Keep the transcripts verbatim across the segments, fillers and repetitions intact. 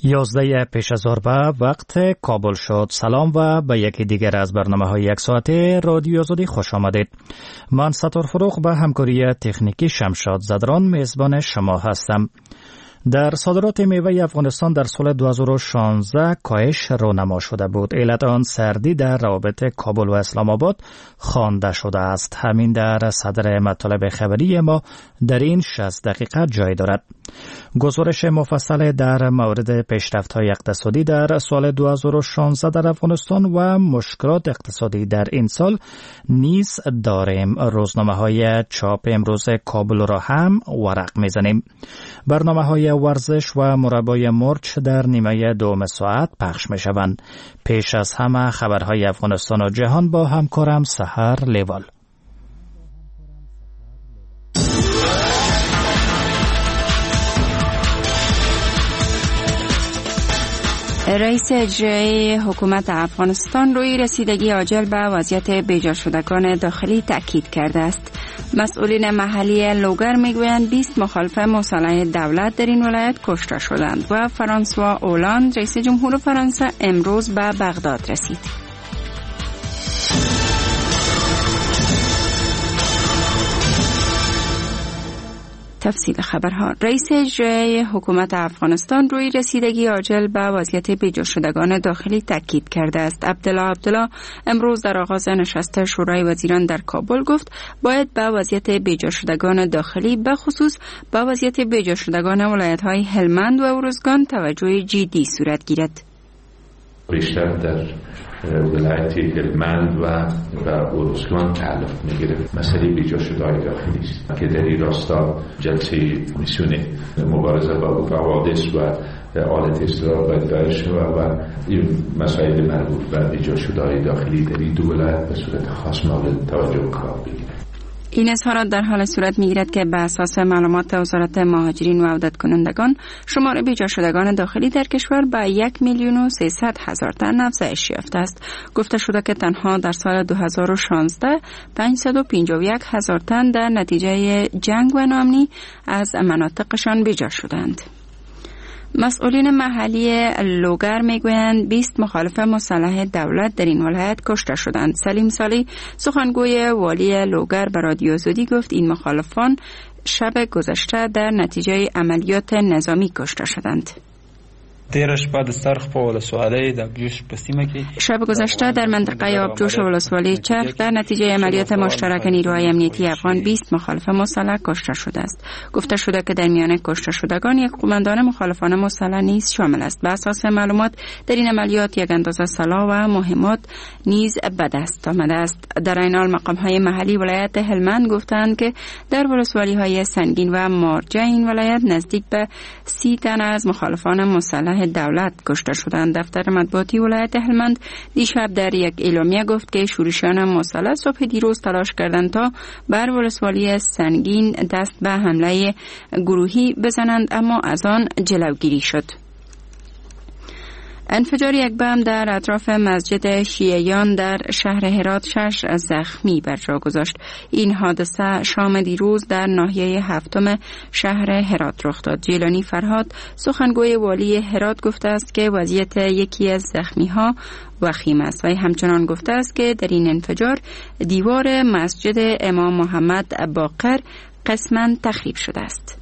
یازده پیش از ظهر وقت کابل شد. سلام و به یکی دیگر از برنامه های یک ساعته رادیو آزادی خوش آمدید. من ستار فروغ به همکاری تکنیکی شمشاد زدران میزبان شما هستم. در صادرات میوه افغانستان در سال دو هزار و شانزده کاهش رونما شده بود. علت آن سردی در روابط کابل و اسلام آباد خوانده شده است. همین در صدر مطالب خبری ما در این شصت دقیقه جای دارد. گزارش مفصل در مورد پیشرفت‌های اقتصادی در سال دو هزار و شانزده در افغانستان و مشکلات اقتصادی در این سال نیز داریم. روزنامه‌های چاپ امروز کابل را هم ورق می‌زنیم. برنامه‌های ورزش و مربای مرچ در نیمه دوم ساعت پخش می‌شوند. پیش از همه خبرهای افغانستان و جهان با همکارم سحر لیوال. رئیس اجرایی حکومت افغانستان روی رسیدگی عاجل به وضعیت بیجا شدگان داخلی تاکید کرده است. مسئولین محلی لوگر میگویند بیست مخالف مصالحه دولت در این ولایت کشته شدند و فرانسوا اولاند رئیس جمهور فرانسه امروز به بغداد رسید. تفصیل خبرها. رئیس اجرایی حکومت افغانستان روی رسیدگی عاجل به وضعیت بیجا شدگان داخلی تاکید کرده است. عبدالله عبدالله امروز در آغاز نشست شورای وزیران در کابل گفت باید به وضعیت بیجا شدگان داخلی به خصوص به وضعیت بیجا شدگان ولایت‌های هلمند و ارزگان توجه جدی صورت گیرد. بیشتر در ولایت هلمند و و ارزگان تعلق میگیره. مسئله بیجا شده‌های داخلی است که در این راستا جلسه میسیون مبارزه با حوادث و آلت اصلاح باید دایر شود و این مسائل مربوط به بیجا شده‌های داخلی در این دو ولایت به صورت خاص مورد توجه قرار بگیره. این اظهارات در حال صورت میگیرد که به اساس معلومات وزارت مهاجرین و عودت کنندگان شمار بیجا شدگان داخلی در کشور به یک میلیون و سیصد هزار تن افزایش یافته است. گفته شده که تنها در سال دو هزار و شانزده پانصد و پنجاه و یک هزار تن در نتیجه جنگ و ناامنی از مناطقشان بیجا شدند. مسئولین محلی لوگر میگویند بیست مخالف مصالحه دولت در این ولایت کشته شدند. سلیم سالی سخنگوی والی لوگر به رادیو آزادی گفت این مخالفان شب گذشته در نتیجه عملیات نظامی کشته شدند. دیرش بعد سرخ په ولسوالی د ابجوش په سیمه کې شب گذشته در منطقه آبجوش ولسوالی چرخ در نتیجه عملیات مشترک نیروهای امنیتی افغان بیست مخالف مسلح کشته شده است. گفته شده که در میان کشته شدگان یک قماندان مخالفان مسلح نیز شامل است. به اساس معلومات در این عملیات یک اندازه سلاح و مهمات نیز به دست آمده است. در این حال مقام‌های محلی ولایت هلمند گفتند که در ولسوالی‌های سنگین و مارجه این ولایت نزدیک به سی تن از مخالفان مسلح دولت کشته شدند. دفتر مطبوعاتی ولایت هلمند دیشب در یک اعلامیه گفت که شورشیان مسلح صبح دیروز تلاش کردند تا بر ولسوالی سنگین دست به حمله گروهی بزنند اما از آن جلوگیری شد. انفجار یک بم در اطراف مسجد شیعیان در شهر هرات شش زخمی بر جا گذاشت. این حادثه شام دیروز در ناحیه هفتم شهر هرات رخ داد. جیلانی فرهاد سخنگوی والی هرات گفته است که وضعیت یکی از زخمی ها وخیم است و همچنان گفته است که در این انفجار دیوار مسجد امام محمد باقر قسماً تخریب شده است.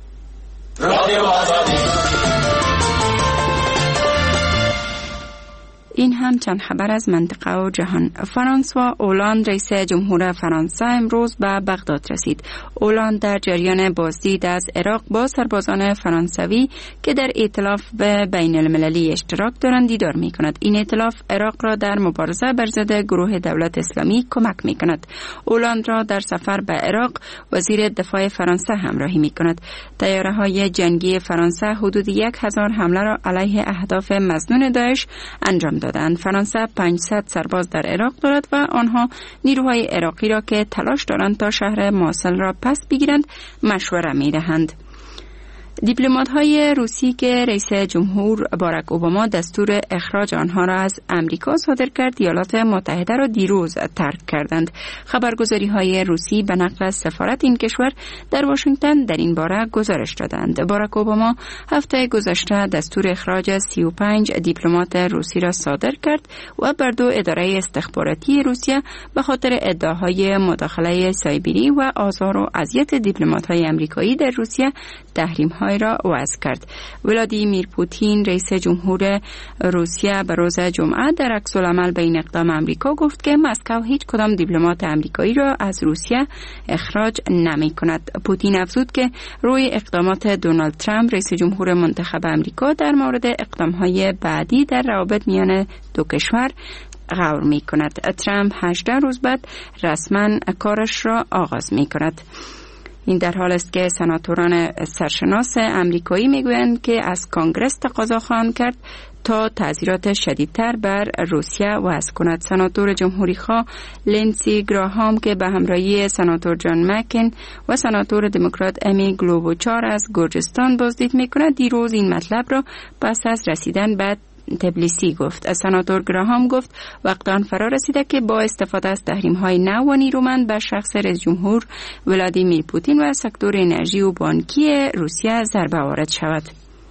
این هم چند خبر از منطقه و جهان. فرانسوا اولاند رئیس جمهور فرانسه امروز به بغداد رسید. اولاند در جریان بازدید از عراق با سربازان فرانسوی که در ائتلاف بین المللی اشتراک دارند دیدار می کند. این ائتلاف عراق را در مبارزه بر ضد گروه دولت اسلامی کمک می کند. اولاند را در سفر به عراق وزیر دفاع فرانسه همراهی می کند. طیاره های جنگی فرانسه حدود یک هزار حمله را علیه اهداف مظنون داعش انجام دادند. فرانسه پانصد سرباز در عراق دارد و آنها نیروهای عراقی را که تلاش دارند تا شهر موصل را پس بگیرند مشوره می دهند. دیپلمات‌های روسی که رئیس جمهور باراک اوباما دستور اخراج آنها را از امریکا صادر کرد، ایالات متحده را دیروز ترک کردند. خبرگزاری‌های روسی به نقل از سفارت این کشور در واشنگتن در این باره گزارش دادند. باراک اوباما هفته گذشته دستور اخراج سی و پنج دیپلمات روسی را صادر کرد و بر دو اداره استخباراتی روسیه به خاطر ادعاهای مداخله سایبری و آزار و اذیت دیپلمات‌های آمریکایی در روسیه تحریم‌های را وضع کرد. ولادیمیر پوتین رئیس جمهور روسیه به روز جمعه در عکس‌العمل به این اقدام آمریکا گفت که مسکو هیچ کدام دیپلمات آمریکایی را از روسیه اخراج نمی‌کند. پوتین افزود که روی اقدامات دونالد ترامپ رئیس جمهور منتخب آمریکا در مورد اقدام‌های بعدی در روابط میان دو کشور غور می‌کند. ترامپ هجده روز بعد رسما کارش را آغاز می‌کند. این در حال است که سناتوران سرشناس آمریکایی میگویند که از کانگرس تقاضا خواهند کرد تا تعزیرات شدیدتر بر روسیه وضع کند. سناتور جمهوری خواه لینسی گراهام که به همراهی سناتور جان مکن و سناتور دموکرات امی گلوبوچار از گرجستان بازدید میکند، دیروز این مطلب را پس از رسیدن به تبلیسی گفت. سناتور گراهام گفت وقت آن فرا رسیده که با استفاده از تحریم‌های نو و نیرومند بر شخص رئیس جمهور ولادیمیر پوتین و سکتور انرژی و بانکی روسیه ضربه وارد شود.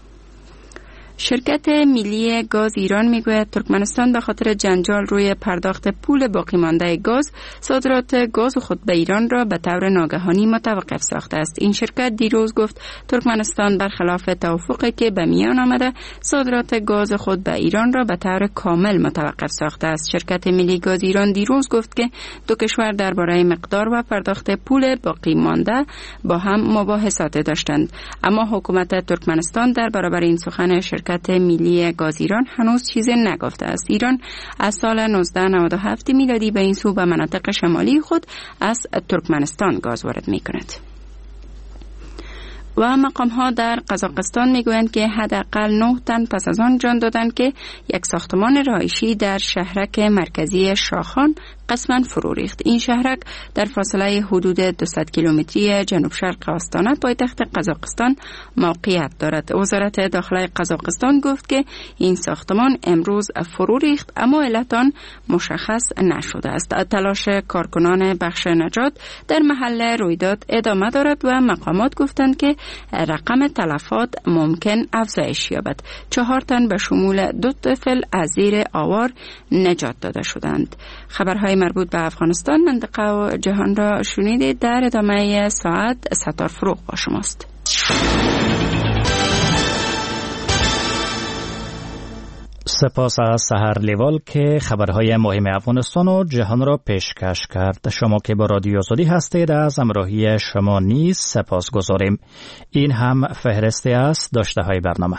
شرکت ملی گاز ایران میگوید ترکمنستان به خاطر جنجال روی پرداخت پول باقی مانده گاز صادرات گاز خود به ایران را به طور ناگهانی متوقف ساخته است. این شرکت دیروز گفت ترکمنستان برخلاف توافقی که به میان آمده صادرات گاز خود به ایران را به طور کامل متوقف ساخته است. شرکت ملی گاز ایران دیروز گفت که دو کشور درباره مقدار و پرداخت پول باقی مانده با هم مباحثات داشتند، اما حکومت ترکمنستان در برابر این سخن شرکت ملی گاز ایران هنوز چیزی نگفته است. ایران از سال نوزده نود و هفت میلادی به این سو به مناطق شمالی خود از ترکمنستان گاز وارد می‌کند. و مقام‌ها در قزاقستان میگویند که حداقل نه تن پس از آن جان دادند که یک ساختمان رهایشی در شهرک مرکزی شاخان قسماً فرو ریخت. این شهرک در فاصله حدود دویست کیلومتری جنوب شرق آستانه پایتخت قزاقستان موقعیت دارد. وزارت داخله قزاقستان گفت که این ساختمان امروز فرو ریخت، اما علت آن مشخص نشده است. تلاش کارکنان بخش نجات در محل رویداد ادامه دارد و مقامات گفتند که رقم تلفات ممکن افزایش یابد. چهار تن به شمول دو طفل از زیر آوار نجات داده شدند. خبرهای مربوط به افغانستان، منطقه و جهان را شنیدید. در ادامه ساعت ستار فروغ با شماست. سپاس از سحر لیوال که خبرهای مهم افغانستان و جهان را پیشکش کرد. شما که با رادیو آزادی هستید، از همراهی شما نیز سپاس گذاریم. این هم فهرستی از داشته های برنامه.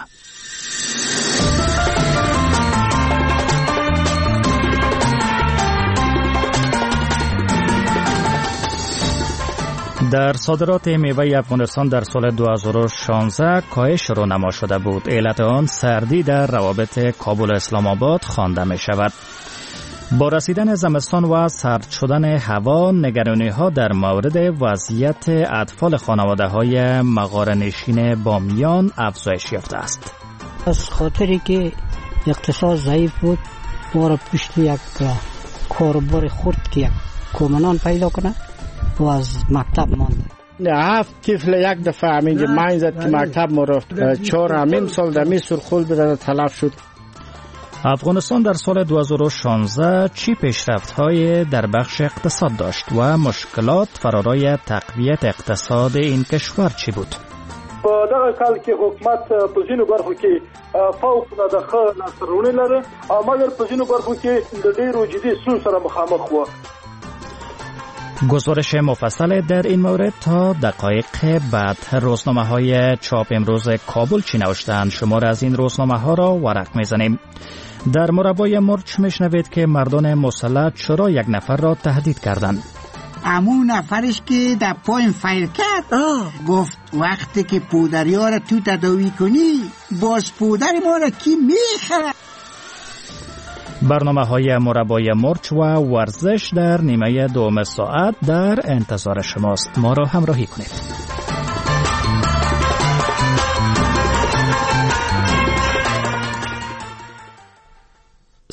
در صادرات میوه افغانستان در سال دو هزار و شانزده کاهش رونما شده بود. علت آن سردی در روابط کابل و اسلام آباد خوانده می شود. با رسیدن زمستان و سرد شدن هوا، نگرانی ها در مورد وضعیت اطفال خانواده های مغاره‌نشین بامیان افزایش یافته است. از خاطری که اقتصاد ضعیف بود، ما را پشت یک کاربار خرد که یک کومنان پیدا کنه و از مکتب ماند. هفت طفل یک دفعه همین من زد که مکتب ما رفت. چهار همین سال دمی سرخول بدن تلف شد. افغانستان در سال دو هزار و شانزده چی پیشرفت‌های در بخش اقتصاد داشت و مشکلات فرارای تقویت اقتصاد این کشور چی بود؟ په دغه کال کې حکومت په ځینو برخو کې فوق العاده ښه لاسته لري، مګر په ځینو برخو کې د ډېرو جدي ستونزو سره مخامخ و. گزارش مفصل در این مورد تا دقایق بعد. روزنامه های چاپ امروز کابل چی نوشتند؟ شمار از این روزنامه ها را ورق میزنیم. در مربای مرچ میشنوید که مردان مسلح چرا یک نفر را تهدید کردند. امون نفرش که در پایم فیر کرد آه. گفت وقتی که پودری ها را تو تداوی کنی باز پودر ما را کی میخره. برنامه های مربای مرچ و ورزش در نیمه دوم ساعت در انتظار شماست. ما را همراهی کنید.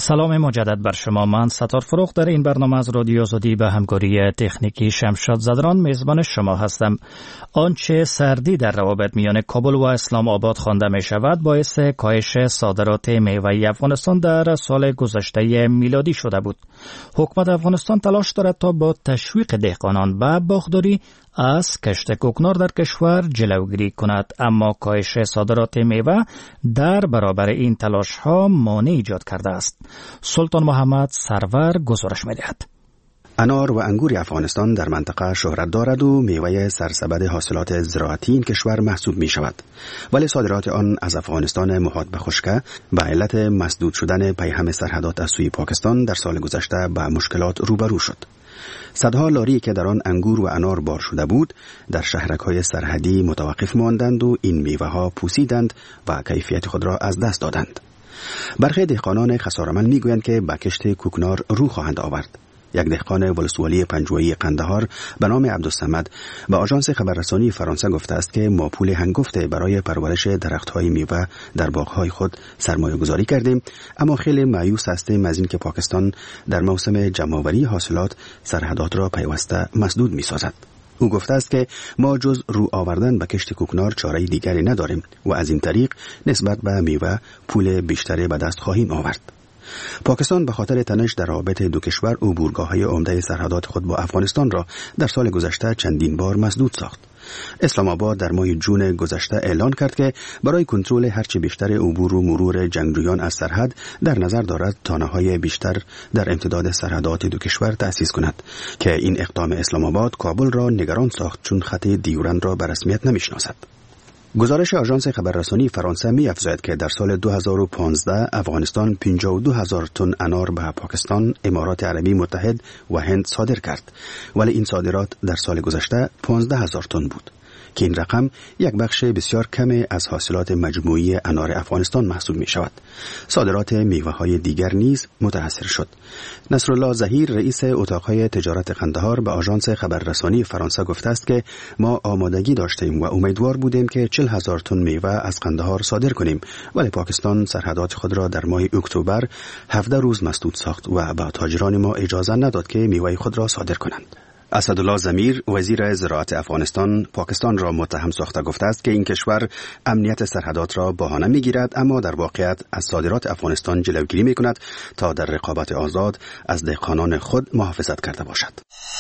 سلام مجدد بر شما. من ستار فروخ در این برنامه از رادیو آزادی به همکاری تکنیکی شمشاد زدران میزبان شما هستم. آنچه سردی در روابط میان کابل و اسلام آباد خوانده می شود باعث کاهش صادرات میوه افغانستان در سال گذشته میلادی شده بود. حکومت افغانستان تلاش دارد تا با تشویق دهقانان به باغداری از کشت کوکنار در کشور جلوگیری کند، اما کاهش صادرات میوه در برابر این تلاش ها مانع ایجاد کرده است. سلطان محمد سرور گزارش می‌دهد. انار و انگور افغانستان در منطقه شهرت دارد و میوه سرسبد حاصلات زراعتی این کشور محسوب می شود، ولی صادرات آن از افغانستان محاط به خشکی به علت مسدود شدن پیهم سرحدات از سوی پاکستان در سال گذشته به مشکلات روبرو شد. صدها لاری که در آن انگور و انار بار شده بود در شهرک‌های سرحدی متوقف ماندند و این میوه‌ها پوسیدند و کیفیت خود را از دست دادند. برخی دهقانان خسارمند میگویند که به کشت کوکنار رو خواهند آورد. یک دهقان ولسوالی پنجوایی قندهار به نام عبدالصمد به آژانس خبررسانی فرانسه گفته است که ما پول هنگفته برای پرورش درخت‌های میوه در باغ‌های خود سرمایه گذاری کردیم، اما خیلی مایوس هستیم از این که پاکستان در موسم جمع‌آوری حاصلات سرحدات را پیوسته مسدود می‌سازد. او گفته است که ما جز رو آوردن به کشت کوکنار چاره دیگری نداریم و از این طریق نسبت به میوه پول بیشتری به دست خواهیم آورد. پاکستان به خاطر تنش در رابطه دو کشور عبورگاه‌های عمده سرحدات خود با افغانستان را در سال گذشته چندین بار مسدود ساخت. اسلام آباد در ماه جون گذشته اعلان کرد که برای کنترل هرچه بیشتر عبور و مرور جنگجویان از سرحد در نظر دارد تانه‌های بیشتر در امتداد سرحدات دو کشور تأسیس کند که این اقدام اسلام آباد کابل را نگران ساخت چون خط دیورند را به رسمیت نمی‌شناسد. گزارش آژانس خبررسانی فرانسه می افزاید که در سال دو هزار و پانزده افغانستان پنجاه و دو هزار تن انار به پاکستان، امارات عربی متحد و هند صادر کرد، ولی این صادرات در سال گذشته پانزده هزار تن بود که این رقم یک بخش بسیار کمی از حاصلات مجموعی انار افغانستان محسوب می شود. صادرات میوه های دیگر نیز متاثر شد. نصرالله ظهیر رئیس اتاقهای تجارت قندهار به آژانس خبررسانی فرانسه گفته است که ما آمادگی داشتیم و امیدوار بودیم که چهل هزار تن میوه از قندهار صادر کنیم، ولی پاکستان سرحدات خود را در ماه اکتبر هفده روز مسدود ساخت و به تاجران ما اجازه نداد که میوه خود را صادر کنند. اسدالله ضمیر وزیر زراعت افغانستان پاکستان را متهم ساخته گفته است که این کشور امنیت سرحدات را بهانه میگیرد، اما در واقعیت از صادرات افغانستان جلوگیری میکند تا در رقابت آزاد از دهقانان خود محافظت کرده باشد.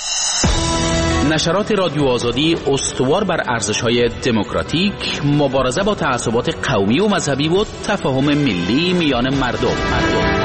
نشرات رادیو آزادی استوار بر ارزش‌های دموکراتیک، مبارزه با تعصبات قومی و مذهبی و تفاهم ملی میان مردم. مردم.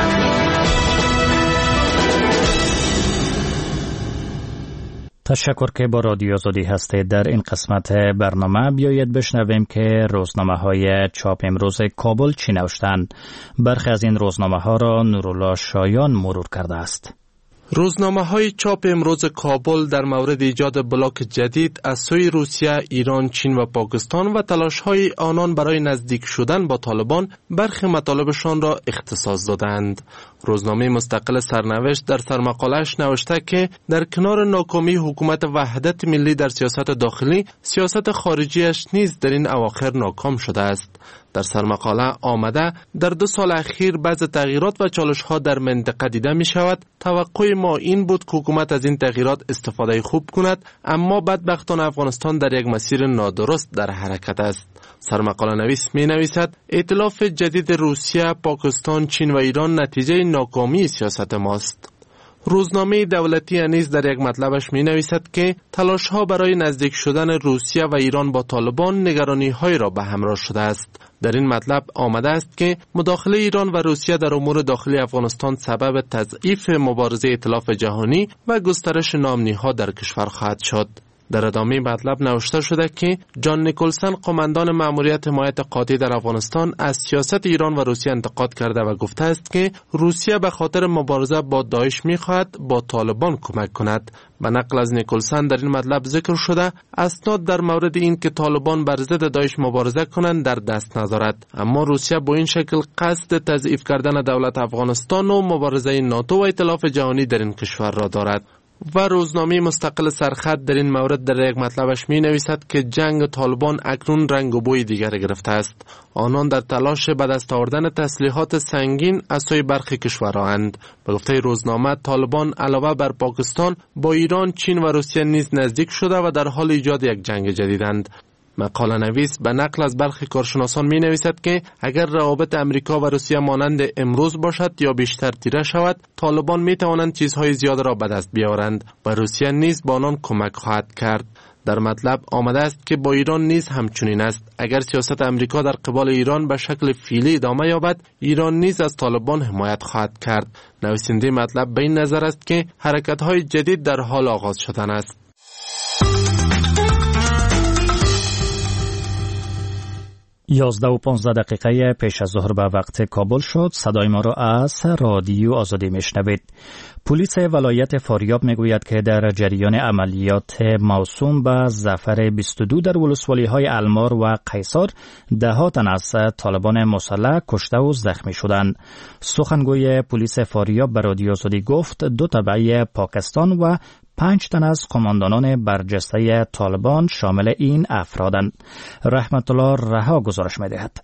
تشکر که با رادیو آزادی هستید. در این قسمت برنامه بیایید بشنویم که روزنامه های چاپ امروز کابل چی نوشتند. برخی از این روزنامه ها را نورالله شایان مرور کرده است. روزنامه های چاپ امروز کابل در مورد ایجاد بلاک جدید از سوی روسیه، ایران، چین و پاکستان و تلاش های آنان برای نزدیک شدن با طالبان برخی مطالبشان را اختصاص دادند. روزنامه مستقل سرنوشت در سرمقاله‌اش نوشته که در کنار ناکامی حکومت وحدت ملی در سیاست داخلی، سیاست خارجیش نیز در این اواخر ناکام شده است. در سرمقاله آمده در دو سال اخیر بعض تغییرات و چالش‌ها در منطقه دیده می شود. توقع ما این بود که حکومت از این تغییرات استفاده خوب کند، اما بدبختانه افغانستان در یک مسیر نادرست در حرکت است. سرمقاله نویس می نویسد ائتلاف جدید روسیه، پاکستان، چین و ایران نتیجه ناکامی سیاست ماست. روزنامه دولتی نیز در یک مطلبش می نویسد که تلاش ها برای نزدیک شدن روسیه و ایران با طالبان نگرانی های را به همراه شده است. در این مطلب آمده است که مداخله ایران و روسیه در امور داخلی افغانستان سبب تضعیف مبارزه ائتلاف جهانی و گسترش ناامنی ها در کشور خواهد شد. در ادامه مطلب نوشته شده که جان نیکلسن قماندان مأموریت حمایت قاطع در افغانستان از سیاست ایران و روسیه انتقاد کرده و گفته است که روسیه به خاطر مبارزه با داعش می‌خواهد با طالبان کمک کند. به نقل از نیکلسن در این مطلب ذکر شده اسناد در مورد این که طالبان بر ضد داعش مبارزه کنند در دست ندارد، اما روسیه با این شکل قصد تضعیف کردن دولت افغانستان و مبارزه ناتو و ائتلاف جهانی در این کشور را دارد. و روزنامه مستقل سرخط در این مورد در یک مطلبش می نویسد که جنگ طالبان اکنون رنگ و بوی دیگر گرفته است. آنان در تلاش به دست آوردن تسلیحات سنگین از سوی برخی کشورهاند. به گفته روزنامه طالبان علاوه بر پاکستان با ایران، چین و روسیه نیز نزدیک شده و در حال ایجاد یک جنگ جدیدند. مقاله نویس به نقل از برخی کارشناسان می نویسد که اگر روابط امریکا و روسیه مانند امروز باشد یا بیشتر تیره شود، طالبان می توانند چیزهای زیاد را به دست بیاورند و روسیه نیز با آنان کمک خواهد کرد. در مطلب آمده است که با ایران نیز همچنین است. اگر سیاست امریکا در قبال ایران به شکل فعلی ادامه یابد، ایران نیز از طالبان حمایت خواهد کرد. نویسنده مطلب به این نظر است که حرکت‌های جدید در حال آغاز شدن است. یازده و پانزده دقیقه پیش از ظهر به وقت کابل شد. صدای ما را از رادیو آزادی میشنوید. پلیس ولایت فاریاب میگوید که در جریان عملیات موسوم به ظفر بیست و دو در ولسوالی های المار و قیصار ده ها تن از طالبان مسلح کشته و زخمی شدند. سخنگوی پلیس فاریاب به رادیو آزادی گفت دو تبعه پاکستان و پنج تن از قماندانان برجسته طالبان شامل این افرادند. رحمت الله رها گزارش می‌دهد.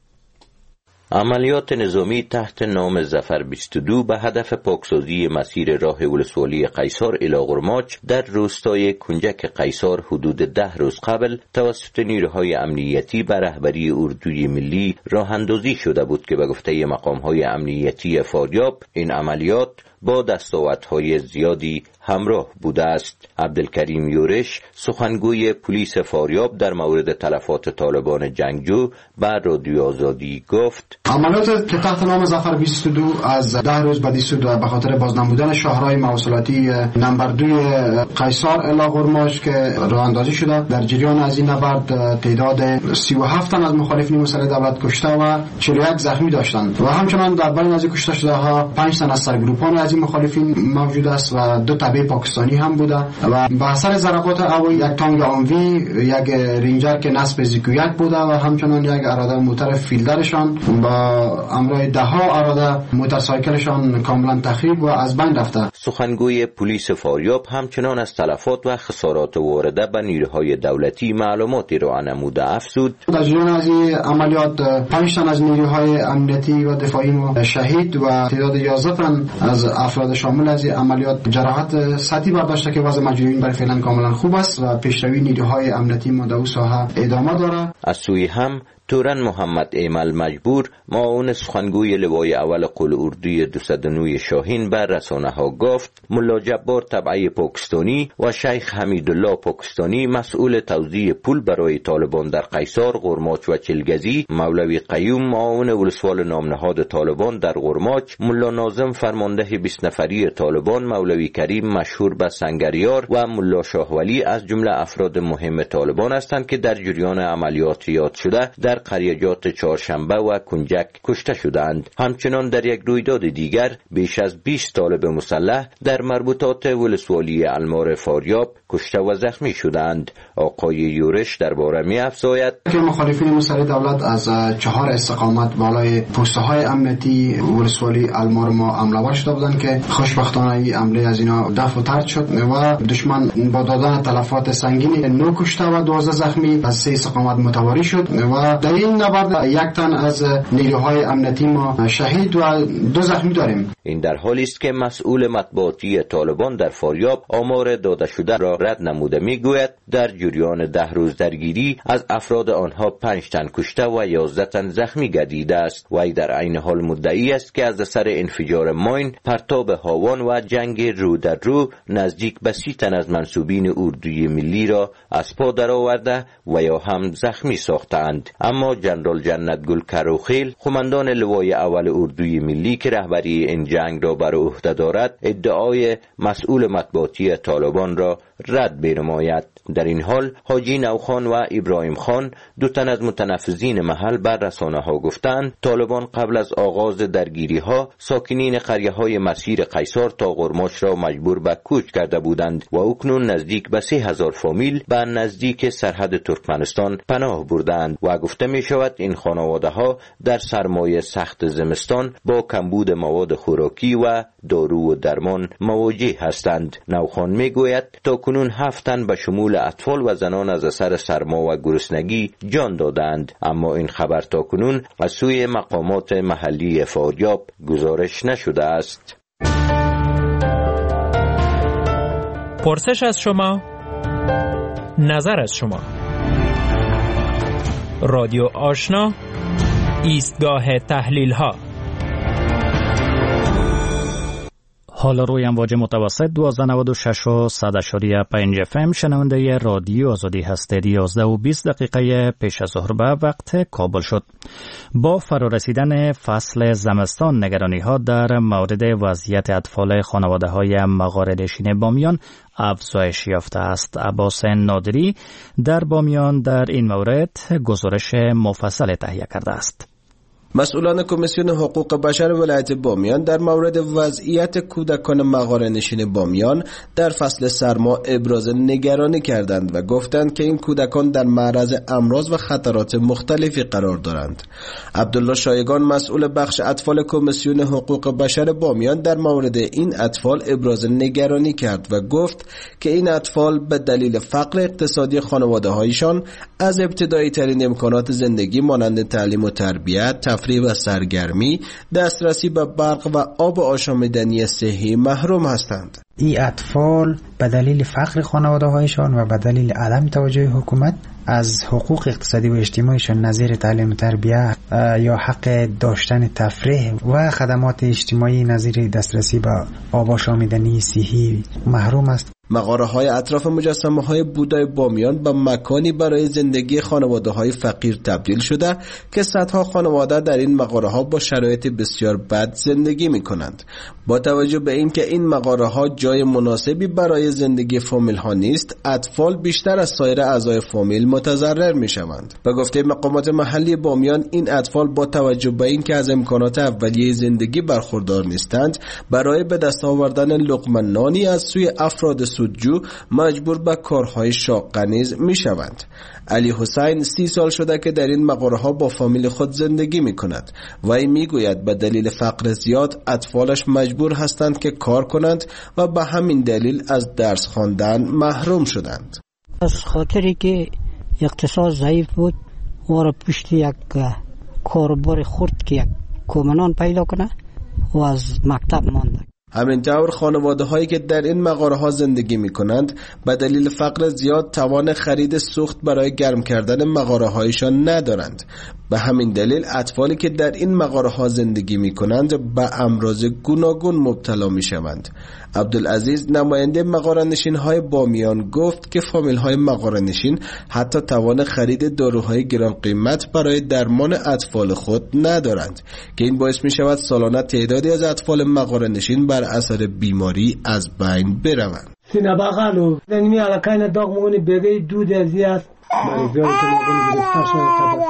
عملیات نظامی تحت نام ظفر بیست و دو به هدف پاکسازی مسیر راه ولسوالی قیصار الی غرماچ در روستای کنجک قیصار حدود ده روز قبل توسط نیروهای امنیتی به رهبری اردوی ملی راه اندازی شده بود که به گفته مقام‌های امنیتی فاریاب این عملیات با دستاوردهای زیادی همراه بوده است. عبدالکریم یورش سخنگوی پلیس فاریاب در مورد تلفات طالبان جنگجو به رادیو آزادی گفت عملیات که تحت نام ظفر بیست و دو از ده روز بعد است و به خاطر بازنمودن شاهراه مواصلاتی نمبر دو قیصار الی غرماچ که راه اندازی شده، در جریان از این نبرد تعداد سی و هفت تن از مخالفین مسلح دولت کشته و چهل و یک زخمی داشتند و همچنان در بین از کشته شده ها پنج تن از سرگروپان از این مخالفین موجود است و دو تبع پاکستانی هم بوده و به اثر ضربات هوایی یک تانگ آنوی، یک رینجر که نصب زیکو یک بوده و همچنان یک اراده موتر فیلدرشان با همراه ده ها اراده موتورسایکلشان کاملا تخریب و از بین رفته. سخنگوی پلیس فاریاب همچنان از تلفات و خسارات وارده به نیروهای دولتی معلوماتی را نموده افزود. در جریان از این عملیات پنج تن از نیروهای امنیتی و دفاعی شهید و تعداد یازده تن از افراد شامل از این عملیات جراحت سطحی برداشته که وضع مجروحین برای فعلا کاملا خوب است و پیشروی نیروهای امنیتی ما در ساحه ادامه دارد. از سوی هم تورن محمد ایمل مجبور معاون سخنگوی لوای اول قل اردوی دویست و نه شاهین بر رسانه ها گفت ملا جبار تبعه پاکستانی و شیخ حمیدالله پاکستانی مسئول توزیع پول برای طالبان در قیصار، غرماچ و چلگزی، مولوی قیوم معاون ولسوال نامنهاد طالبان در غرماچ، ملا ناظم فرمانده بیست نفری طالبان، مولوی کریم مشهور به سنگریار و ملا شاهولی از جمله افراد مهم طالبان هستند که در جریان عملیات یاد شده در قریجات چهارشنبه و کنجک کشته شدند. همچنان در یک رویداد دیگر بیش از بیست طالب مسلح در مربوطات ولسوالی المار فاریاب کشته و زخمی شدند. آقای یورش درباره می افزاید که مخالفین مسلح دولت از چهار استقامت بالای پوسته های امنیتی ولسوالی المار ما حمله شده بودند که خوشبختانه این حمله از اینا دفع و طرد شد و دشمن با دادن تلفات سنگین نو کشته و دوازده زخمی از سه استقامت متواری شد و در این نبرد یک تن از نیروهای امنیتی ما شهید و دو زخمی داریم. این در حالی است که مسئول مطبوعاتی طالبان در فاریاب آمار داده شده را رد نموده میگوید در جریان ده روز درگیری از افراد آنها پنج تن کشته و یازده تن زخمی گردیده است. وی در عین حال مدعی است که از اثر انفجار ماین، پرتاب هاوان و جنگ رو در رو نزدیک به سی تن از منسوبین اردوی ملی را از پا درآورده و یا هم زخمی ساختند. اما جنرال جنت گل کروخیل قماندان لوای اول اردوی ملی که رهبری این جنگ را بر عهده دارد ادعای مسئول مطبوعاتی طالبان را رد بنماید. در این حال حاجی نوخان و ابراهیم خان دو تن از متنفذین محل بر رسانه ها گفتند طالبان قبل از آغاز درگیری ها ساکنین قریه های مسیر قیصار تا غرماچ را مجبور به کوچ کرده بودند و اکنون نزدیک به سه هزار فامیل به نزدیک سرحد ترکمنستان پناه بردند و گفته گفته می شود این خانواده ها در سرمایه سخت زمستان با کمبود مواد خوراکی و دارو و درمان مواجه هستند. نوخان می گوید تا کنون هفت تن به شمول اطفال و زنان از اثر سرما و گرسنگی جان دادند، اما این خبر تا کنون از سوی مقامات محلی فاریاب گزارش نشده است. پرسش از شما، نظر از شما. رادیو آشنا، ایستگاه تحلیل ها. حال روی امواج متوسط دوازده نود و شش و صد اشاریه پنج اف ام شنونده رادیو آزادی هستید. یازده و بیست دقیقه پیش از ظهر به وقت کابل شد. با فرارسیدن فصل زمستان نگرانی ها در مورد وضعیت اطفال خانواده های مغاره‌نشین بامیان افزایش یافته است. عباس نادری در بامیان در این مورد گزارش مفصل تهیه کرده است. مسئولان کمیسیون حقوق بشر ولایت بامیان در مورد وضعیت کودکان مغاره‌نشین بامیان در فصل سرما ابراز نگرانی کردند و گفتند که این کودکان در معرض امراض و خطرات مختلفی قرار دارند. عبدالله شایگان مسئول بخش اطفال کمیسیون حقوق بشر بامیان در مورد این اطفال ابراز نگرانی کرد و گفت که این اطفال به دلیل فقر اقتصادی خانواده‌هایشان از ابتدایی ترین امکانات زندگی مانند تعلیم و تربیت، تفریح و سرگرمی، دسترسی به برق و آب آشامیدنی صحی محروم هستند. این اطفال به دلیل فقر خانواده هایشان و به دلیل عدم توجه حکومت از حقوق اقتصادی و اجتماعیشان نظیر تعلیم و تربیت یا حق داشتن تفریح و خدمات اجتماعی نظیر دسترسی به آب آشامیدنی صحی محروم است. مغاره های اطراف مجسمه های بودای بامیان به مکانی برای زندگی خانواده های فقیر تبدیل شده که صدها خانواده در این مغاره ها با شرایط بسیار بد زندگی می کنند. با توجه به این که این مغاره ها جای مناسبی برای زندگی فامیل ها نیست، اطفال بیشتر از سایر اعضای فامیل متضرر می شوند. به گفته مقامات محلی بامیان، این اطفال با توجه به این که از امکانات اولیه زندگی برخوردار نیستند، برای به دست آوردن لقمه نانی از سوی افراد سودجو مجبور به کارهای شاق نیز می شوند. علی حسین سی سال شده که در این مغاره ها با فامیل خود زندگی می کند و این می گوید به دلیل فقر زیاد اطفالش مجبور هستند که کار کنند و به همین دلیل از درس خواندن محروم شدند. از خاطری که اقتصاد ضعیف بود و را پشت یک کاربار خرد که یک کومنان پیدا کنه و از مکتب مانده. همینطور خانواده هایی که در این مغاره ها زندگی می کنند به دلیل فقر زیاد توان خرید سوخت برای گرم کردن مغاره هایشان ندارند. به همین دلیل اطفالی که در این مغاره ها زندگی می کنند به امراض گوناگون مبتلا می شوند. عبدالعزیز نماینده مغاره نشین های بامیان گفت که فامیل های مغاره نشین حتی توان خرید داروهای گران قیمت برای درمان اطفال خود ندارند که این باعث می شود سالانه تعدادی از اطفال مغاره نشین بر اثر بیماری از بین بروند. سینه بغلو دنمی علاقه داغ مونی بگه دود ازیت مریضیان که مگن گرفته شده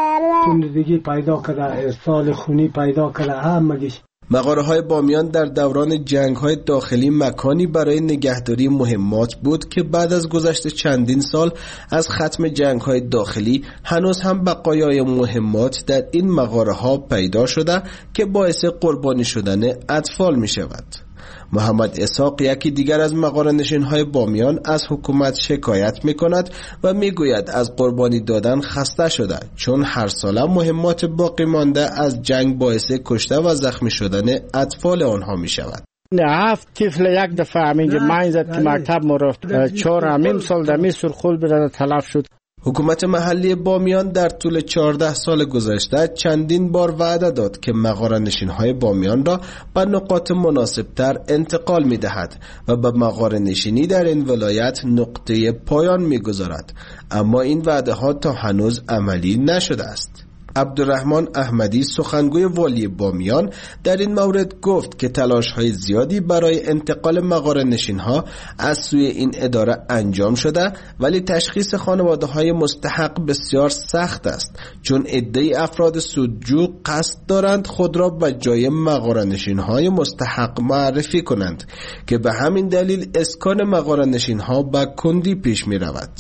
تندگی پیدا کرده، ارسال خونی پیدا کرده همگیش. مغاره های بامیان در دوران جنگ های داخلی مکانی برای نگهداری مهمات بود که بعد از گذشت چندین سال از ختم جنگ های داخلی هنوز هم بقایای مهمات در این مغاره ها پیدا شده که باعث قربانی شدن اطفال می شود. محمد اسحاق یکی دیگر از مغاره نشین های بامیان از حکومت شکایت می کند و می گوید از قربانی دادن خسته شده چون هر ساله مهمات باقی مانده از جنگ باعث کشته و زخمی شدن اطفال آنها می شود. هفت طفل یک دفعه همینجا من زد که مکتب ما رفت چهار همیم سال دمی سرخول بدن تلف شد. حکومت محلی بامیان در طول چهارده سال گذشته چندین بار وعده داد که مغاره نشین های بامیان را به نقاط مناسب تر انتقال می دهد و به مغاره نشینی در این ولایت نقطه پایان می گذارد، اما این وعده ها تا هنوز عملی نشده است. عبدالرحمن احمدی سخنگوی والی بامیان در این مورد گفت که تلاش‌های زیادی برای انتقال مغاره نشین‌ها از سوی این اداره انجام شده، ولی تشخیص خانواده‌های مستحق بسیار سخت است چون عده‌ای افراد سودجو قصد دارند خود را به جای مغاره نشین‌های مستحق معرفی کنند که به همین دلیل اسکان مغاره نشین‌ها به کندی پیش می‌رود.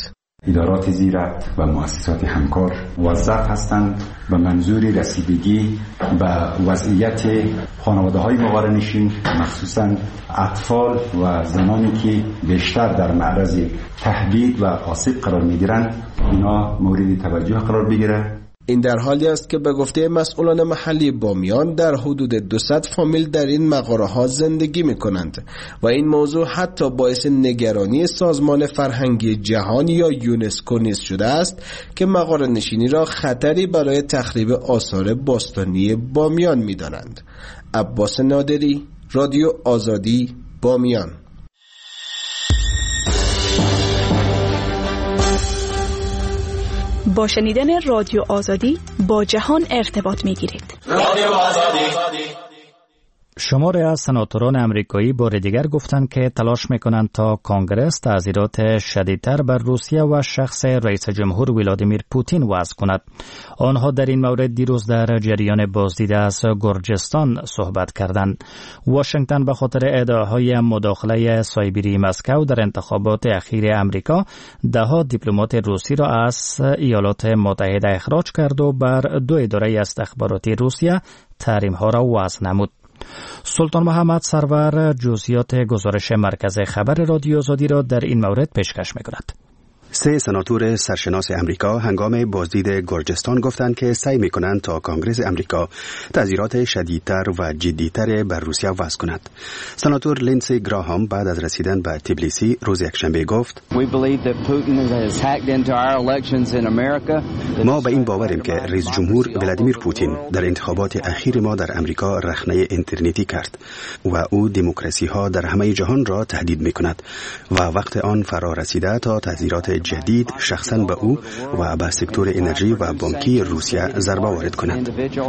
ادارات زیرت و مؤسسات همکار موظف هستند به منظور رسیدگی به وضعیت خانواده‌های مقارنشین، مخصوصاً اطفال و زنانی که بیشتر در معرض تهدید و آسیب قرار می‌گیرند، اینا مورد توجه قرار بگیره. این در حالی است که به گفته مسئولان محلی بامیان در حدود دویست فامیل در این مغاره ها زندگی می کنند و این موضوع حتی باعث نگرانی سازمان فرهنگی جهان یا یونسکو نیز شده است که مغاره نشینی را خطری برای تخریب آثار باستانی بامیان می دانند. عباس نادری، رادیو آزادی، بامیان. با شنیدن رادیو آزادی با جهان ارتباط می‌گیرید. رادیو آزادی. شماری از سناتوران امریکایی بار دیگر گفتند که تلاش میکنند تا کنگرس تعزیرات شدیدتر بر روسیه و شخص رئیس جمهور ولادیمیر پوتین وضع کند. آنها در این مورد دیروز در جریان بازدید از گرجستان صحبت کردند. واشنگتن به خاطر ادعاهای مداخله سایبری مسکو در انتخابات اخیر امریکا دهها دیپلمات روسی را از ایالات متحده اخراج کرد و بر دو اداره استخباراتی روسیه تحریم‌ها را وضع نمود. سلطان محمد سرور جزئیات گزارش مرکز خبر رادیو آزادی را در این مورد پیشکش می‌کند. سه سناتور سرشناس امریکا هنگام بازدید گرجستان گفتند که سعی می‌کنند تا کنگره امریکا تعزیرات شدیدتر و جدی‌تر بر روسیه وضع کند. سناتور لینسی گراهام بعد از رسیدن به تبلیسی روز یکشنبه گفت: ما به این باوریم که رئیس جمهور ولادیمیر پوتین در انتخابات اخیر ما در امریکا رخنه اینترنتی کرد و او دموکراسی ها در همه جهان را تهدید می‌کند و وقت آن فرا رسیده تا تعزیرات جدید شخصاً به او و به سکتور انرژی و بانکی روسیه ضربه وارد کند.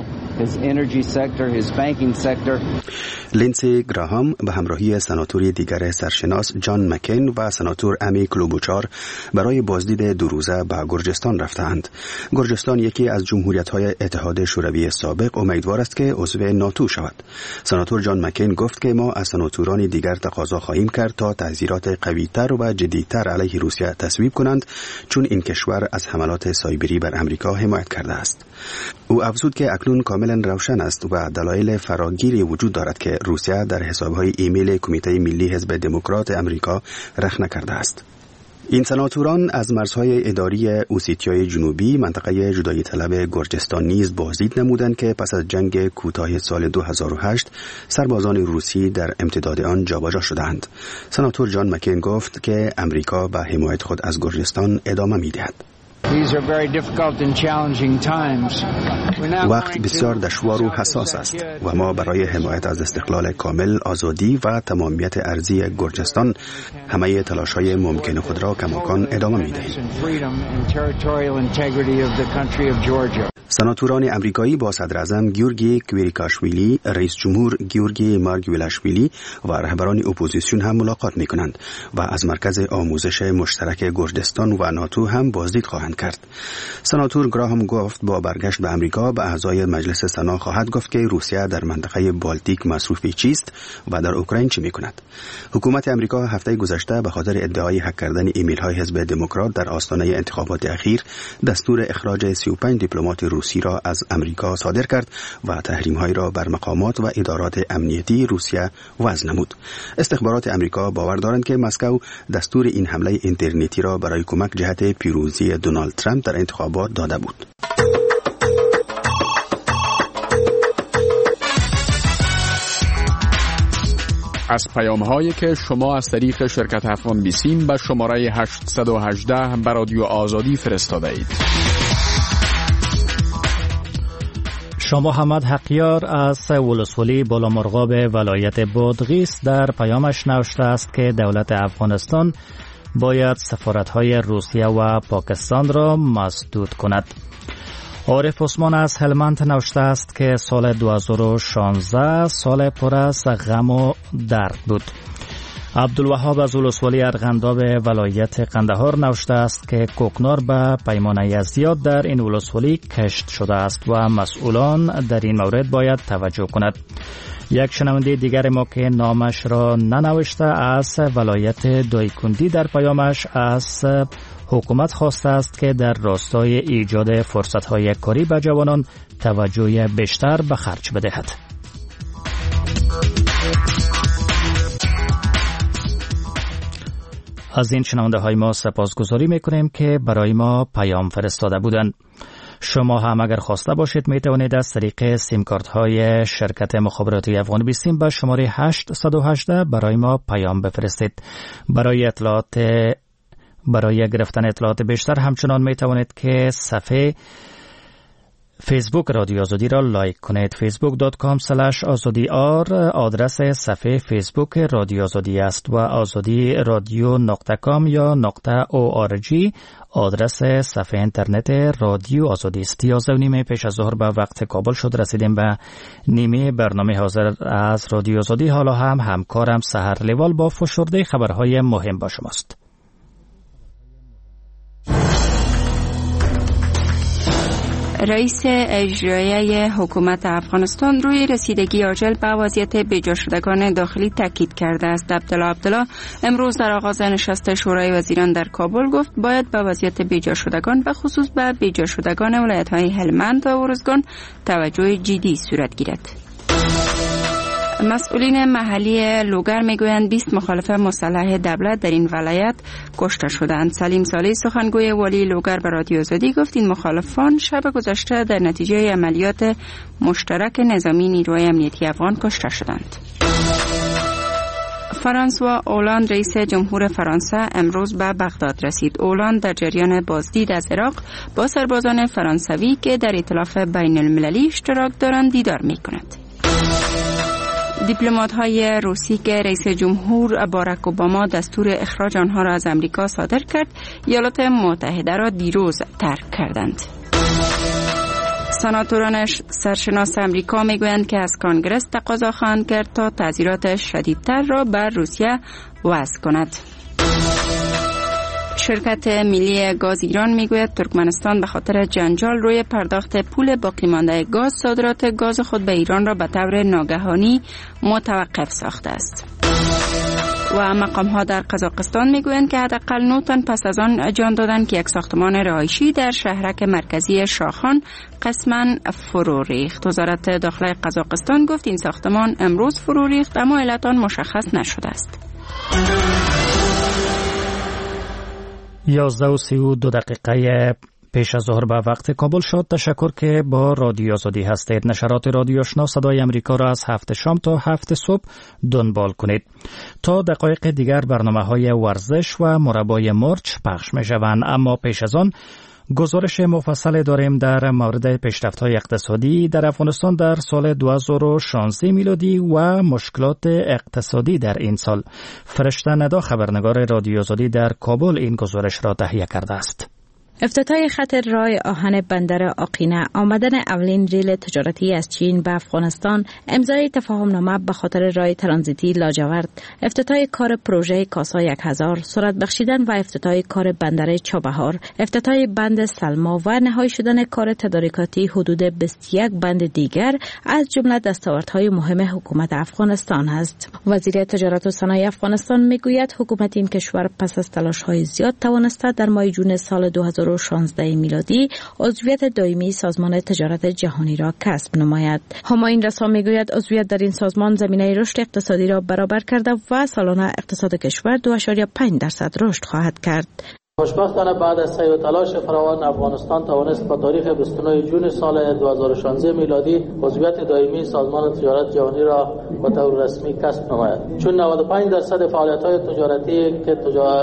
لینسی گراهام به همراهی سناتوری دیگر سرشناس جان مکین و سناتور امی کلوبوچار برای بازدید دو روزه به گرجستان رفتند. گرجستان یکی از جمهوریت‌های اتحاد شوروی سابق امیدوار است که عضو ناتو شود. سناتور جان مکین گفت که ما از سناتوران دیگر تقاضا خواهیم کرد تا تعزیرات قوی‌تر و جدی‌تر علیه روسیه تصویب کنند، چون این کشور از حملات سایبری بر امریکا حمایت کرده است. او افزود که اکنون کاملا روشن است و دلایل فراگیری وجود دارد که روسیه در حسابهای ایمیل کمیته ملی حزب دموکرات امریکا رخنه کرده است. این سناتوران از مرزهای اداری اوسیتیای جنوبی منطقه جدایی طلب گرجستان نیز بازدید نمودند که پس از جنگ کوتاه سال دو هزار و هشت سربازان روسی در امتداد آن جابجا شدند. سناتور جان مکین گفت که امریکا به حمایت خود از گرجستان ادامه می‌دهد. وقت بسیار دشوار و حساس است و ما برای حمایت از استقلال کامل، آزادی و تمامیت ارضی گرجستان همه تلاش‌های ممکن خود را کماکان ادامه می‌دهیم. سناتوران امریکایی با صدر اعظم گیورگی کویریکاشویلی، رئیس جمهور گیورگی مارگویلاشویلی و رهبران اپوزیسیون هم ملاقات می‌کنند و از مرکز آموزش مشترک گرجستان و ناتو هم بازدید خواهند کرد. سناتور گراهام گفت با برگشت به امریکا به اعضای مجلس سنا خواهد گفت که روسیه در منطقه بالتیک مصروفی چیست و در اوکراین چه می‌کند. حکومت امریکا هفته گذشته به خاطر ادعای هک کردن ایمیل‌های حزب دموکرات در آستانه انتخابات اخیر دستور اخراج سی و پنج دیپلمات روسی را از امریکا صادر کرد و تحریم‌های را بر مقامات و ادارات امنیتی روسیه وضع نمود. استخبارات امریکا باور دارند که مسکو دستور این حمله اینترنتی را برای کمک جهت پیروزی دونالد ترامپ در انتخابات داده بود. از پیام‌هایی که شما از طریق شرکت افغان بیسیم به شماره هشت یک هشت به رادیو آزادی فرستاده اید. شما محمد حقیار از ولسوالی بالامرغاب ولایت بادغیس در پیامش نوشته است که دولت افغانستان باید سفارت‌های روسیه و پاکستان را مسدود کند. عارف عثمان از هلمند نوشته است که سال دو هزار و شانزده سال پر از غم و درد بود. عبدالوهاب از ولسوالی ارغنداب ولایت قندهار نوشته است که کوکنار به پیمانه یزدیات در این ولسوالی کشت شده است و مسئولان در این مورد باید توجه کند. یک شنونده دیگر ما که نامش را ننوشته از ولایت دایکندی در پیامش از حکومت خواسته است که در راستای ایجاد فرصت‌های کاری به جوانان توجه بیشتر به خرج بدهد. از این شنونده های ما سپاسگزاری میکنیم که برای ما پیام فرستاده بودند. شما هم اگر خواسته باشید می توانید از طریق سیم کارت های شرکت مخابراتی افغان بیست به شماره هشت یک هشت برای ما پیام بفرستید. برای اطلاعات برای گرفتن اطلاعات بیشتر همچنان می توانید که صفحه فیسبوک رادیو آزادی را لایک کنید. فیسبوک دات کام اسلش آزادی آر آدرس صفحه فیسبوک رادیو آزادی است و آزادی رادیو نقطه کام یا نقطه او آر جی آدرس صفحه اینترنت رادیو آزادی است. یازده و نیم پیش از ظهر به وقت کابل شد. رسیدیم به نیمه برنامه حاضر از رادیو آزادی. حالا هم همکارم سحر لیوال با فشرده خبرهای مهم با شماست. رئیس اجرایی حکومت افغانستان روی رسیدگی عاجل به وضعیت بیجا شدگان داخلی تاکید کرده است. عبدالله عبدالله امروز در آغاز نشست شورای وزیران در کابل گفت باید به وضعیت بیجا شدگان و خصوص به بیجا شدگان ولایت‌های هلمند و ارزگان توجه جدی صورت گیرد. مسئولین محلی لوگر میگویند بیست مخالف مسلح دولت در این ولایت کشته شدند. سلیم صالح سخنگوی والی لوگر به رادیو آزادی گفت این مخالفان شب گذشته در نتیجه عملیات مشترک نظامی نیروی امنیتی افغان کشته شدند. فرانسوا اولاند رئیس جمهور فرانسه امروز به بغداد رسید. اولاند در جریان بازدید از عراق با سربازان فرانسوی که در ائتلاف بین المللی اشتراک دارند دیدار میکند. دیپلمات‌های روسی که رئیس جمهور باراک اوباما دستور اخراج آنها را از امریکا صادر کرد، ایالات متحده را دیروز ترک کردند. سناتوران سرشناس امریکا میگویند که از کانگرس تقاضا خواهند کرد تا تعزیرات شدیدتر را بر روسیه وضع کند. شرکت ملی گاز ایران میگوید ترکمنستان به خاطر جنجال روی پرداخت پول باقی مانده گاز صادرات گاز خود به ایران را به طور ناگهانی متوقف ساخته است. و مقام ها در قزاقستان میگویند که حداقل نه تن پس از آن جان دادند که یک ساختمان رهایشی در شهرک مرکزی شاخان قسماً فرو ریخت. وزارت داخله قزاقستان گفت این ساختمان امروز فرو ریخت اما علت آن مشخص نشده است. یازده و سی و دو دقیقه پیش از ظهر به وقت کابل شد. تشکر که با رادیو آزادی هستید. نشرات رادیو آشنا صدای امریکا را از هفت شام تا هفت صبح دنبال کنید. تا دقایق دیگر برنامه های ورزش و مربای مرچ پخش می شوند، اما پیش از آن گزارش مفصل داریم در مورد پیشرفت‌های اقتصادی در افغانستان در سال دو هزار و شانزده میلادی و مشکلات اقتصادی در این سال. فرشته ندا خبرنگار رادیو آزادی در کابل این گزارش را تهیه کرده است. افتتاح خط راه آهن بندر آقینه، آمدن اولین ریل تجارتی از چین به افغانستان، امضای تفاهمنامه به خاطر راه ترانزیتی لاجورد، افتتاح کار پروژه کاسا یک هزار، سرعت بخشیدن و افتتاح کار بندر چابهار، افتتاح بند سلما و نهایی شدن کار تدارکاتی حدود بیست و یک بند دیگر از جمله دستاوردهای مهم حکومت افغانستان است. وزیر تجارت و صنایع افغانستان میگوید حکومت این کشور پس از تلاش‌های زیاد توانسته در ماه جون سال دو هزار و شانزده میلادی عضویت دائمی سازمان تجارت جهانی را کسب نماید. همایون رسا میگوید عضویت در این سازمان زمینه رشد اقتصادی را برابر کرده و سالانه اقتصاد کشور دو ممیز پنج درصد رشد خواهد کرد. خوشبختانه بعد از سعی و تلاش فراوان افغانستان توانست با تاریخ بیست و نه جون سال دو هزار و شانزده میلادی عضویت دائمی سازمان تجارت جهانی را به طور رسمی کسب نماید، چون نود و پنج درصد فعالیت‌های تجارتی که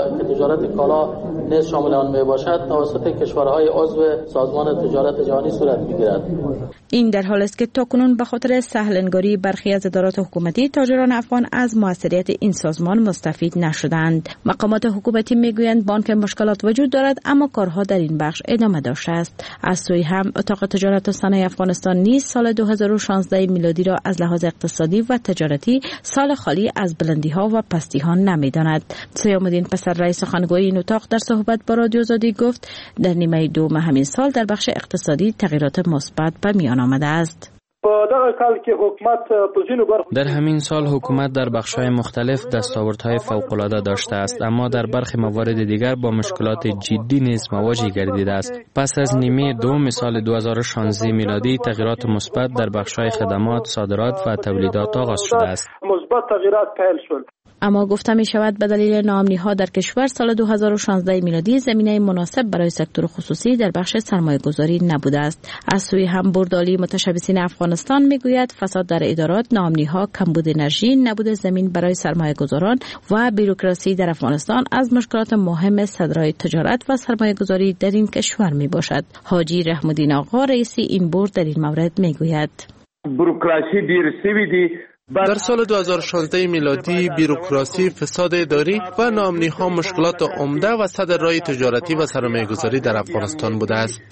تجارت کالا نیز شامل آن میباشد توسط کشورهای عضو سازمان تجارت جهانی صورت میگیرد. این در حالی است که تاکنون به خاطر سهل‌انگاری برخی از ادارات حکومتی تاجران افغان از موثریت این سازمان مستفید نشدند. مقامات حکومتی میگویند بانک مشکلات وجود دارد اما کارها در این بخش ادامه داشته است. از سوی هم اتاق تجارت و صنایع افغانستان نیز سال دو هزار و شانزده میلادی را از لحاظ اقتصادی و تجارتی سال خالی از بلندی‌ها و پستی‌ها نمی‌داند. سیام الدین پسر رئیس سخنگوی این اتاق در صحبت با رادیو آزادی گفت در نیمه دوم همین سال در بخش اقتصادی تغییرات مثبت به میان آمده است. در همین سال حکومت در بخش‌های مختلف دستاوردهای فوق‌العاده داشته است، اما در برخی موارد دیگر با مشکلات جدی نیز مواجه گردیده است. پس از نیمه دوم سال دو هزار و شانزده میلادی تغییرات مثبت در بخش‌های خدمات، صادرات و تولیدات آغاز شده است. مثبت تغییرات پیل شد. اما گفته می شود به دلیل ناامنی‌ها در کشور سال دو هزار و شانزده میلادی زمینه مناسب برای سکتور خصوصی در بخش سرمایه‌گذاری نبوده است. از سوی هم بردالی متشبثین افغانستان میگوید فساد در ادارات، ناامنی‌ها، کمبود انرژی، نبود زمین برای سرمایه‌گذاران و بیروکراسی در افغانستان از مشکلات مهم صدرای تجارت و سرمایه‌گذاری در این کشور میباشد. حاجی رحم‌الدین آقا رئیس این بورد در این مورد میگوید بروکراسی دیر سویدی. در سال دو هزار و شانزده میلادی بیروکراسی، فساد اداری و ناامنی‌ها مشکلات عمده و صدر راه تجارتی و سرمایه‌گذاری در افغانستان بوده است.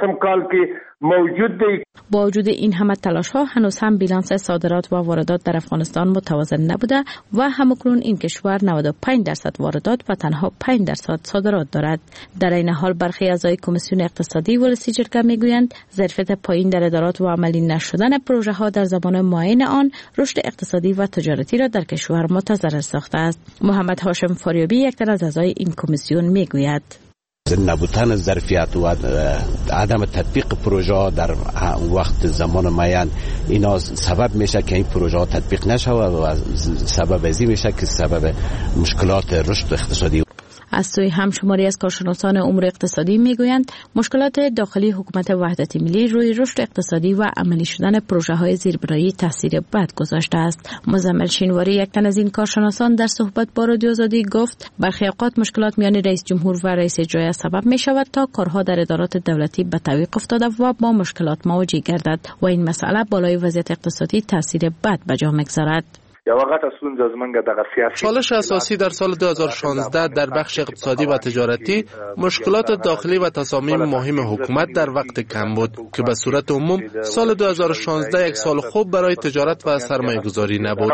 با وجود این همه تلاش‌ها هنوز هم بیلانس صادرات و واردات در افغانستان متوازن نبوده و همکنون این کشور نود و پنج درصد واردات و تنها پنج درصد صادرات دارد. در این حال برخی اعضای کمیسیون اقتصادی ولسی جرگه میگویند ظرفیت پایین در ادارات و عملی نشدن پروژه‌ها در زمان معین آن رشد اقتصادی و تجارتی را در کشور متضرر ساخته است. محمد هاشم فاریابی یک تن از اعضای این کمیسیون میگوید نبودن ظرفیت و عدم تطبیق پروژه در وقت زمان معین اینا سبب میشه که این پروژه تطبیق نشه و سبب ازی میشه که سبب مشکلات رشد اقتصادی. از سوی هم شماری از کارشناسان امور اقتصادی میگویند مشکلات داخلی حکومت وحدت ملی روی رشد اقتصادی و عملی شدن پروژه‌های زیربنایی تاثیر بد گذاشته است. مزمل شینواری یک تن از این کارشناسان در صحبت با رادیو آزادی گفت برخی اوقات مشکلات میان رئیس جمهور و رئیس جمهور سبب می شود تا کارها در ادارات دولتی به تعویق افتاده و با مشکلات مواجه گردد و این مسئله بالای وضعیت اقتصادی تاثیر بد به جا می‌گذارد. چالش اساسی در سال دو هزار و شانزده در بخش اقتصادی و تجارتی مشکلات داخلی و تصامیم مهم حکومت در وقت کم بود که به صورت عموم سال دو هزار و شانزده یک سال خوب برای تجارت و سرمایه گذاری نبود.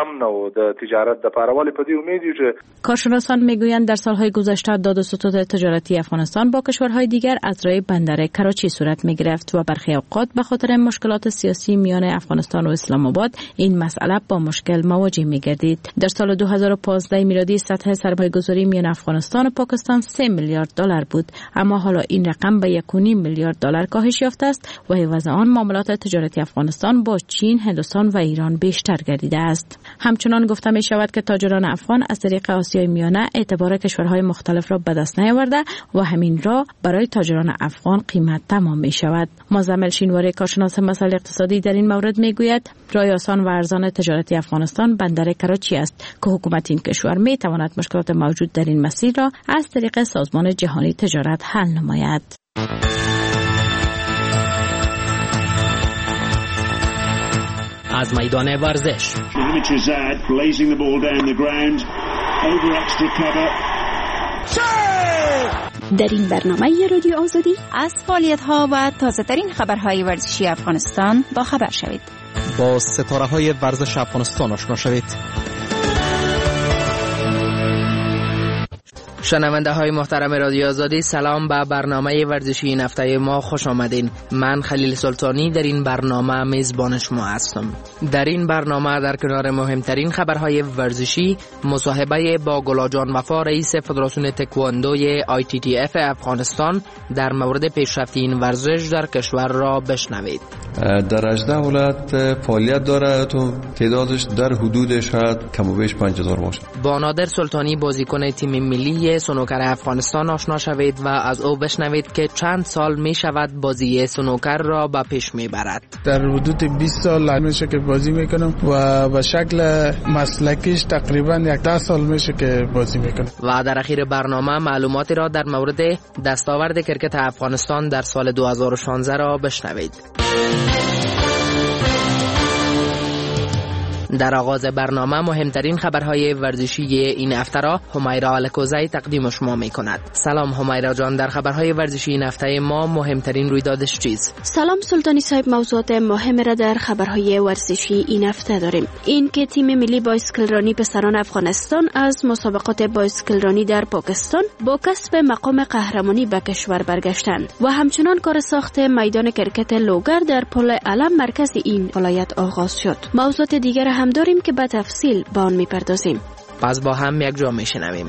کارشناسان میگویند در سالهای گذشته داد و ستد تجارتی افغانستان با کشورهای دیگر از راه بندر کراچی صورت میگرفت و برخی اوقات به خاطر مشکلات سیاسی میان افغانستان و اسلام آباد این مسئله با مشکل مواجه می‌گردید. در سال دو هزار و پانزده میلادی سطح سرمایه‌گذاری میان افغانستان و پاکستان سه میلیارد دلار بود، اما حالا این رقم به یک و نیم میلیارد دلار کاهش یافته است و عوض آن معاملات تجارتی افغانستان با چین، هندوستان و ایران بیشتر گردیده است. همچنان گفته می شود که تاجران افغان از طریق آسیای میانه اعتبار کشورهای مختلف را به دست نیاورده و همین را برای تاجران افغان قیمت تمام می شود. مزمل شینواری کارشناس مسائل اقتصادی در این مورد می گوید راه آسان و ارزان تجارتی افغانستان بندر کراچی است که حکومت این کشور می تواند مشکلات موجود در این مسیر را از طریق سازمان جهانی تجارت حل نماید. از میدان ورزش در این برنامه رادیو آزادی از فعالیت‌ها و تازه‌ترین خبرهای ورزشی افغانستان با خبر شوید. با ستاره‌های ورزش افغانستان آشنا شوید. شنونده های محترم رادیو آزادی، سلام به برنامه ورزشی این هفته ما خوش آمدین. من خلیل سلطانی در این برنامه میزبان شما هستم. در این برنامه در کنار مهمترین خبرهای ورزشی مصاحبه با گلاجان وفا رئیس فدراسیون تکواندوی آی تی تی اف افغانستان در مورد پیشرفت این ورزش در کشور را بشنوید. در هجده ولایت فعالیت داره، تو تعدادش در حدود شاید کم و بیش پنج هزار باشه. با نادر سلطانی بازیکن تیم ملی سنوکر افغانستان آشنا شوید و از او بشنوید که چند سال می شود بازی سنوکر را به پیش می برد. در حدود بیست سال میشه که بازی میکنم و به شکل مسلکیش تقریبا یک ده سال میشه که بازی میکنم. و در اخیر برنامه معلوماتی را در مورد دستاورد کرکت افغانستان در سال دو هزار و شانزده را بشنوید. در آغاز برنامه مهمترین خبرهای ورزشی این هفته را همیرا الکوزی تقدیم شما می کند. سلام همیرا جان، در خبرهای ورزشی این هفته ما مهمترین رویدادش چیست؟ سلام سلطانی صاحب، موضوعات مهم را در خبرهای ورزشی این هفته داریم. این که تیم ملی بایسکلرانی پسران افغانستان از مسابقات بایسکلرانی در پاکستان با کسب مقام قهرمانی به کشور برگشتند و همچنان کار ساخت میدان کرکت لوگر در پل علم مرکز این ولایت آغاز شد. موضوعات دیگر هم داریم که به تفصیل به آن می‌پردازیم. پس با هم یک جا میشنویم.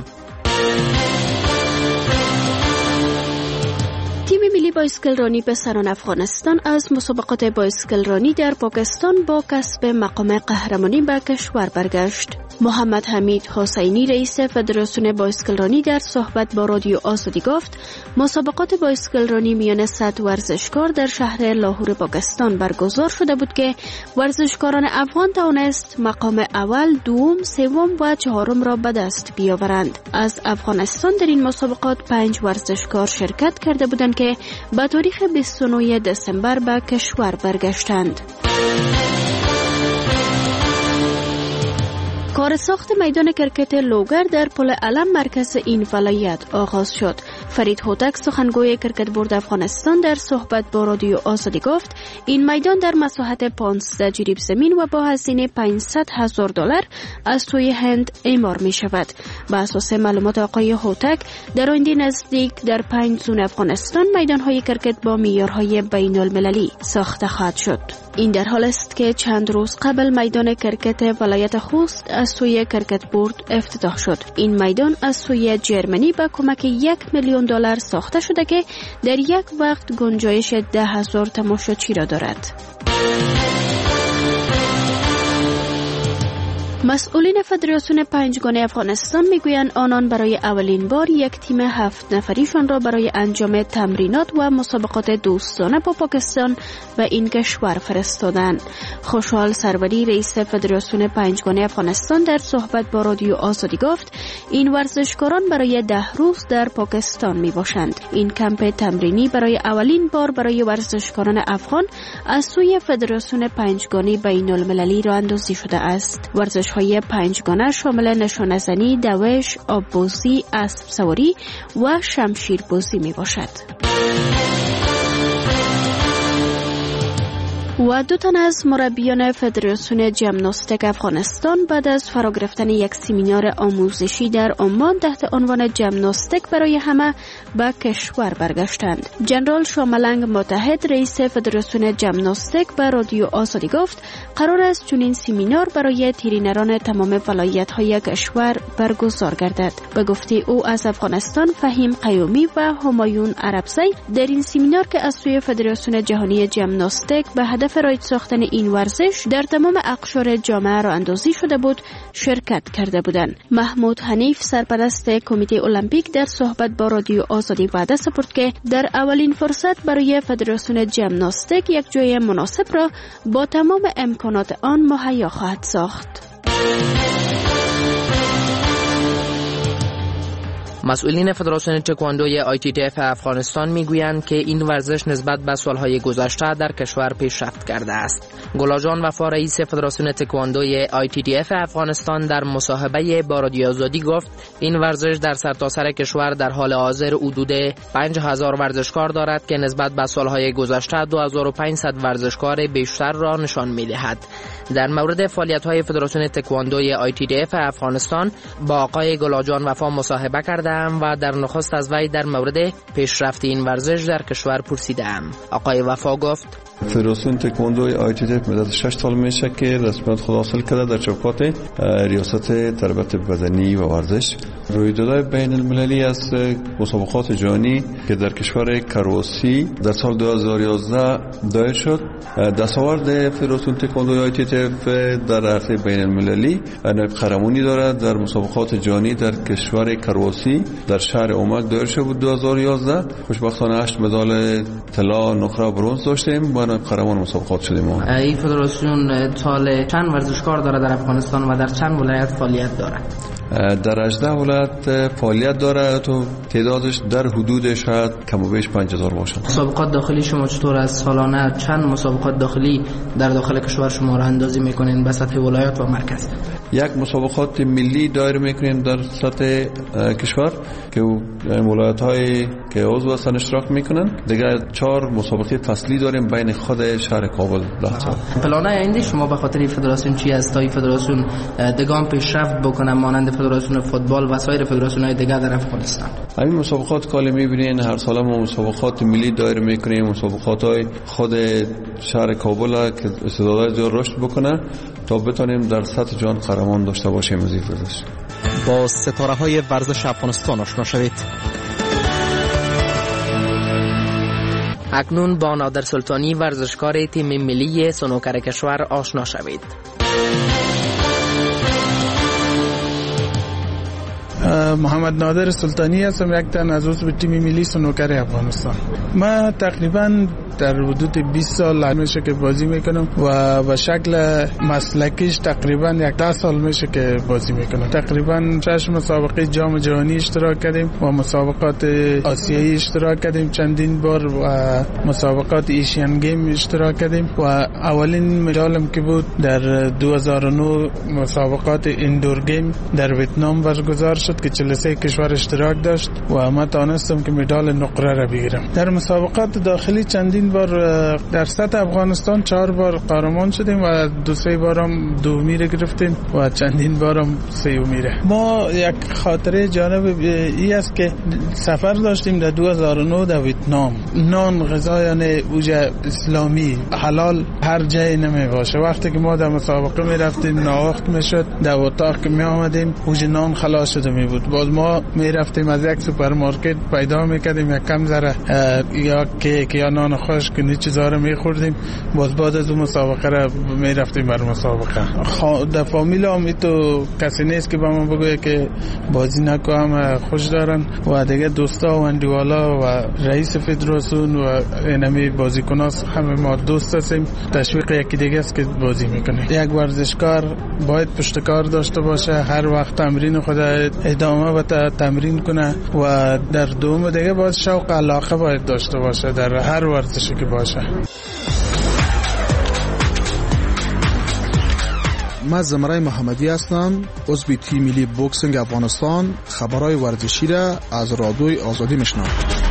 تیم ملی بایسکلرانی پسران افغانستان از مسابقات بایسکلرانی در پاکستان با کسب مقام قهرمانی به کشور برگشت. محمد حمید حسینی رئیس فدراسیون بایسکلرانی در صحبت با رادیو آزادی گفت مسابقات بایسکلرانی میان صد ورزشکار در شهر لاهور پاکستان برگزار شده بود که ورزشکاران افغان توانست مقام اول، دوم، سوم و چهارم را به دست بیاورند. از افغانستان در این مسابقات پنج ورزشکار شرکت کرده بودند که به تاریخ بیست و نه دسامبر به کشور برگشتند. کار ساخت میدان کرکت لوگر در پل علم مرکز این ولایت آغاز شد. فرید هوتک سخنگوی کرکت بورد افغانستان در صحبت با رادیو آزادی گفت این میدان در مساحت پانزده جریب زمین و با هزینه پانصد هزار دلار از سوی هند اعمار می شود. به اساس معلومات آقای هوتک در آینده نزدیک در پنج زون افغانستان میدان های کرکت با معیارهای بین المللی ساخته خواهد شد. این در حال است که چند روز قبل میدان کرکت ولایت خوست از سوی کرکت بورد افتتاح شد. این میدان از سوی جرمنی با کمک یک میلیون دلار ساخته شده که در یک وقت گنجایش ده هزار تماشاچی را دارد. مسئولین فدراسیون پنجگانه افغانستان میگویند آنان برای اولین بار یک تیم هفت نفریشان را برای انجام تمرینات و مسابقات دوستانه با پاکستان و این کشور فرستادند. خوشحال سروری رئیس فدراسیون پنجگانه افغانستان در صحبت با رادیو آزادی گفت این ورزشکاران برای ده روز در پاکستان می باشند. این کمپ تمرینی برای اولین بار برای ورزشکاران افغان از سوی فدراسیون پنجگانه بین المللی را اندازی شده است. ورزش های پنجگانه شامل نشانه‌زنی، دوش، آب‌بازی، اسب سواری و شمشیربازی می باشد. و دو تن از مربیان فدراسیون ژیمناستیک افغانستان بعد از فرا گرفتن یک سمینار آموزشی در عمان تحت عنوان ژیمناستیک برای همه به کشور برگشتند. جنرال شاملنگ متحد رئیس فدراسیون ژیمناستیک به رادیو آزادی گفت قرار است چنین سمینار برای ترینران تمام ولایت‌های کشور برگزار گردد. به گفته او از افغانستان فهیم قیومی و همایون عربزی در این سمینار که از سوی فدراسیون جهانی ژیمناستیک به هدف رایج ساختن این ورزش در تمام اقشار جامعه را اندازی شده بود شرکت کرده بودند. محمود حنیف سرپرست کمیته المپیک در صحبت با رادیو آزادی وعده سپرد که در اولین فرصت برای فدراسیون ژیمناستیک یک جای مناسب را با تمام امکانات آن مهیا خواهد ساخت. مسئولین فدراسیون تکواندوی آی تی تی اف افغانستان میگویند که این ورزش نسبت به سالهای گذشته در کشور پیشرفت کرده است. گلاجان وفا رئیس فدراسیون تکواندوی آی تی تی اف افغانستان در مصاحبه با رادیو آزادی گفت این ورزش در سرتاسر کشور در حال حاضر حدود پنج هزار ورزشکار دارد که نسبت به سالهای گذشته دو هزار و پانصد ورزشکار بیشتر را نشان می‌دهد. در مورد فعالیت‌های فدراسیون تکواندوی آی تی تی اف افغانستان با آقای گلاجان وفا مصاحبه کردم و در نخست از وی در مورد پیشرفت این ورزش در کشور پرسیدم. آقای وفا گفت فدراسیون تکواندوی آی تی تی اف مدت شش سال میشه که رسمیت خود حاصل کرده در چوکات ریاست تربیت بدنی و ورزش. رویدادهای بین المللی از مسابقات جهانی که در کشور کرواسی در سال دو هزار و یازده دایر شد. دستاورد فدراسیون تکواندوی آی تی تی اف در عرصه بین المللی نایب قهرمانی دارد. در مسابقات جهانی در کشور کرواسی در شهر اومک دایر شد بود دو هزار و یازده. خوشبختانه هشت مدال طلا، نقره و برنز داشتیم و قهرمان مسابقات شدیم. این فدراسیون سال چند ورزشکار داره در افغانستان و در چند ولایت فعالیت داره؟ در هجده ولایت فعالیت داره تو تعدادش در حدود شاید کم و بیش پنج هزار باشد. مسابقات داخلی شما چطور از سالانه چند مسابقات داخلی در داخل کشور شما راه اندازی میکنین به سطح ولایات و مرکز؟ یک مسابقات ملی دایر میکنیم در سطح کشور که ولایت های که عضو هستن اشتراک میکنن. دیگه چهار مسابقه فصلی داریم بین خود شهر کابل. پلان آینده شما به خاطر فدراسیون چی است تا فدراسیون دگام پیشرفت بکنه مانند فدراسیون فوتبال و سایر فدراسیون های دیگه در افغانستان؟ همین مسابقات که میبینین هر سال ما مسابقات ملی دایر میکنیم، مسابقات های خود شهر کابل که استعدادهای زیاد رشد بکنه تا بتونیم در سطح جهان قهرمان داشته باشیم. از این فدراسیون با ستاره های ورزش افغانستان آشنا شوید. اکنون با نادر سلطانی ورزشکار تیم ملی سنوکر کشور آشنا شوید. محمد نادر سلطانی هستم، یک تن از عضو تیم ملی سنوکر افغانستان. من تقریبا در حدود بیست سال میشه که بازی میکنم و به شکل مسلکیش تقریبا یک ده سال میشه که بازی میکنم. تقریبا شش مسابقه جام جهانی اشتراک کردیم و مسابقات آسیایی اشتراک کردیم چندین بار و مسابقات ایشین گیم اشتراک کردیم و اولین مدالم که بود در دو هزار و نه مسابقات ایندور گیم در ویتنام برگزار شد که چهل و سه کشور اشتراک داشت و من تونستم که مدال نقره را بگیرم. در مسابقات داخلی چندین بار در سطح افغانستان چهار بار قهرمان شدیم و دو سه بارم دومی را گرفتیم و چندین بارم سومی را. ما یک خاطره جالب ای است که سفر داشتیم در دو هزار و نه در ویتنام. نان غذا یعنی اوجه اسلامی حلال هر جای نمی باشه. وقتی که ما در مسابقه می رفتیم ناوقت می شد، در اتاق که می آمدیم اوجه نان خلاص شده می بود. باز ما می رفتیم از یک سوپرمارکت پیدا می کردیم یک کم ذره یا کیک یا نان خوش که نیچه زاره می خوردیم. باز بعد از اون مسابقه را می رفتیم بر مسابقه. خا... در فامیل هم تو کسی نیست که با من بگویه که بازی نکنم، خوش دارن و دیگه دوستا و اندیوالا و رئیس فدراسیون و اینمی بازیکناس همه ما دوست هستیم. تشویق یکی دیگه است که بازی میکنه. یک ورزشکار باید پشتکار داشته باشه، هر وقت تمرین خود ادامه بده، تمرین کنه و در دوم دیگه باید شوق علاقه باید داشته باشه در هر ورزشی که باشه. من زمرای محمدی هستم، عضو تیم ملی بوکسینگ افغانستان. خبرهای ورزشی را از رادیوی آزادی میشنوم.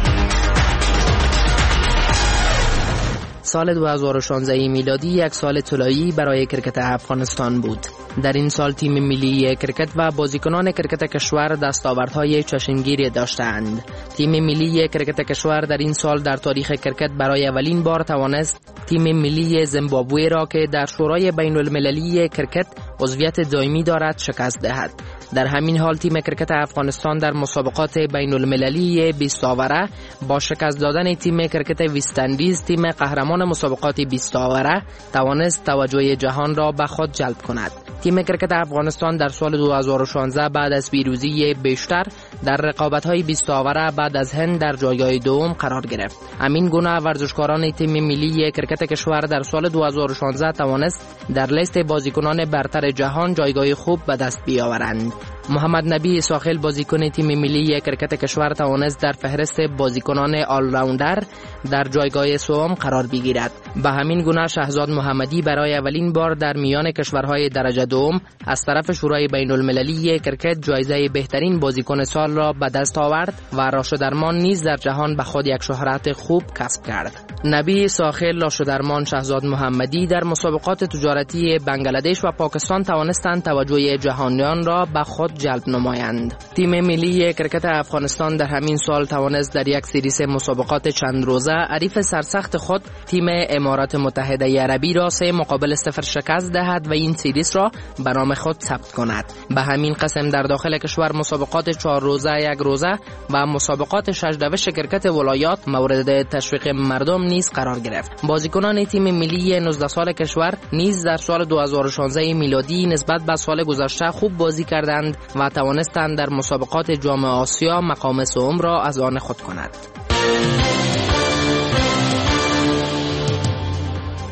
سال دو هزار و شانزده میلادی یک سال طلایی برای کرکت افغانستان بود. در این سال تیم ملی کرکت و بازیکنان کرکت کشور دستاوردهای چشمگیری داشتند. تیم ملی کرکت کشور در این سال در تاریخ کرکت برای اولین بار توانست تیم ملی زیمبابوه را که در شورای بین المللی کرکت عضویت دائمی دارد شکست دهد. در همین حال تیم کرکت افغانستان در مسابقات بین المللی بیست آوره با شکست دادن تیم کرکت ویستندیز، تیم قهرمان مسابقات بیست آوره، توانست توجه جهان را به خود جلب کند. تیم کرکت افغانستان در سال دو هزار و شانزده بعد از پیروزی بیشتر در رقابت‌های بیست آوره بعد از هند در جایگاه دوم قرار گرفت. همین گونه ورزشکاران تیم ملی کرکت کشور در سال دو هزار و شانزده توانست در لیست بازیکنان برتر جهان جایگاه خوب به دست بیاورند. محمد نبی ساخل بازیکن تیم ملی کرکت کشور توانست در فهرست بازیکنان آل راوندر در جایگاه سوم قرار بگیرد. به همین گونه شهزاد محمدی برای اولین بار در میان کشورهای درجه دوم از طرف شورای بین المللی کرکت جایزه بهترین بازیکن سال را به دست آورد و راشدرمان نیز در جهان به خود یک شهرت خوب کسب کرد. نبی ساخل، راشدرمان، شهزاد محمدی در مسابقات تجارتی بنگلادش و پاکستان توانستند توجه جهانیان را به خود جلب نمایند. تیم ملی کرکت افغانستان در همین سال توانست در یک سریس مسابقات چند روزه حریف سرسخت خود تیم امارات متحده عربی را سه مقابل صفر شکست دهد و این سریس را به نام خود ثبت کند. به همین قسم در داخل کشور مسابقات چهار روزه، یک روزه و مسابقات شش دوش کرکت ولایات مورد تشویق مردم نیز قرار گرفت. بازیکنان تیم ملی نوزده سال کشور نیز در سال دو هزار و شانزده میلادی نسبت به سال گذشته خوب بازی کردند و توانستند در مسابقات جام آسیا مقام سوم را از آن خود کنند.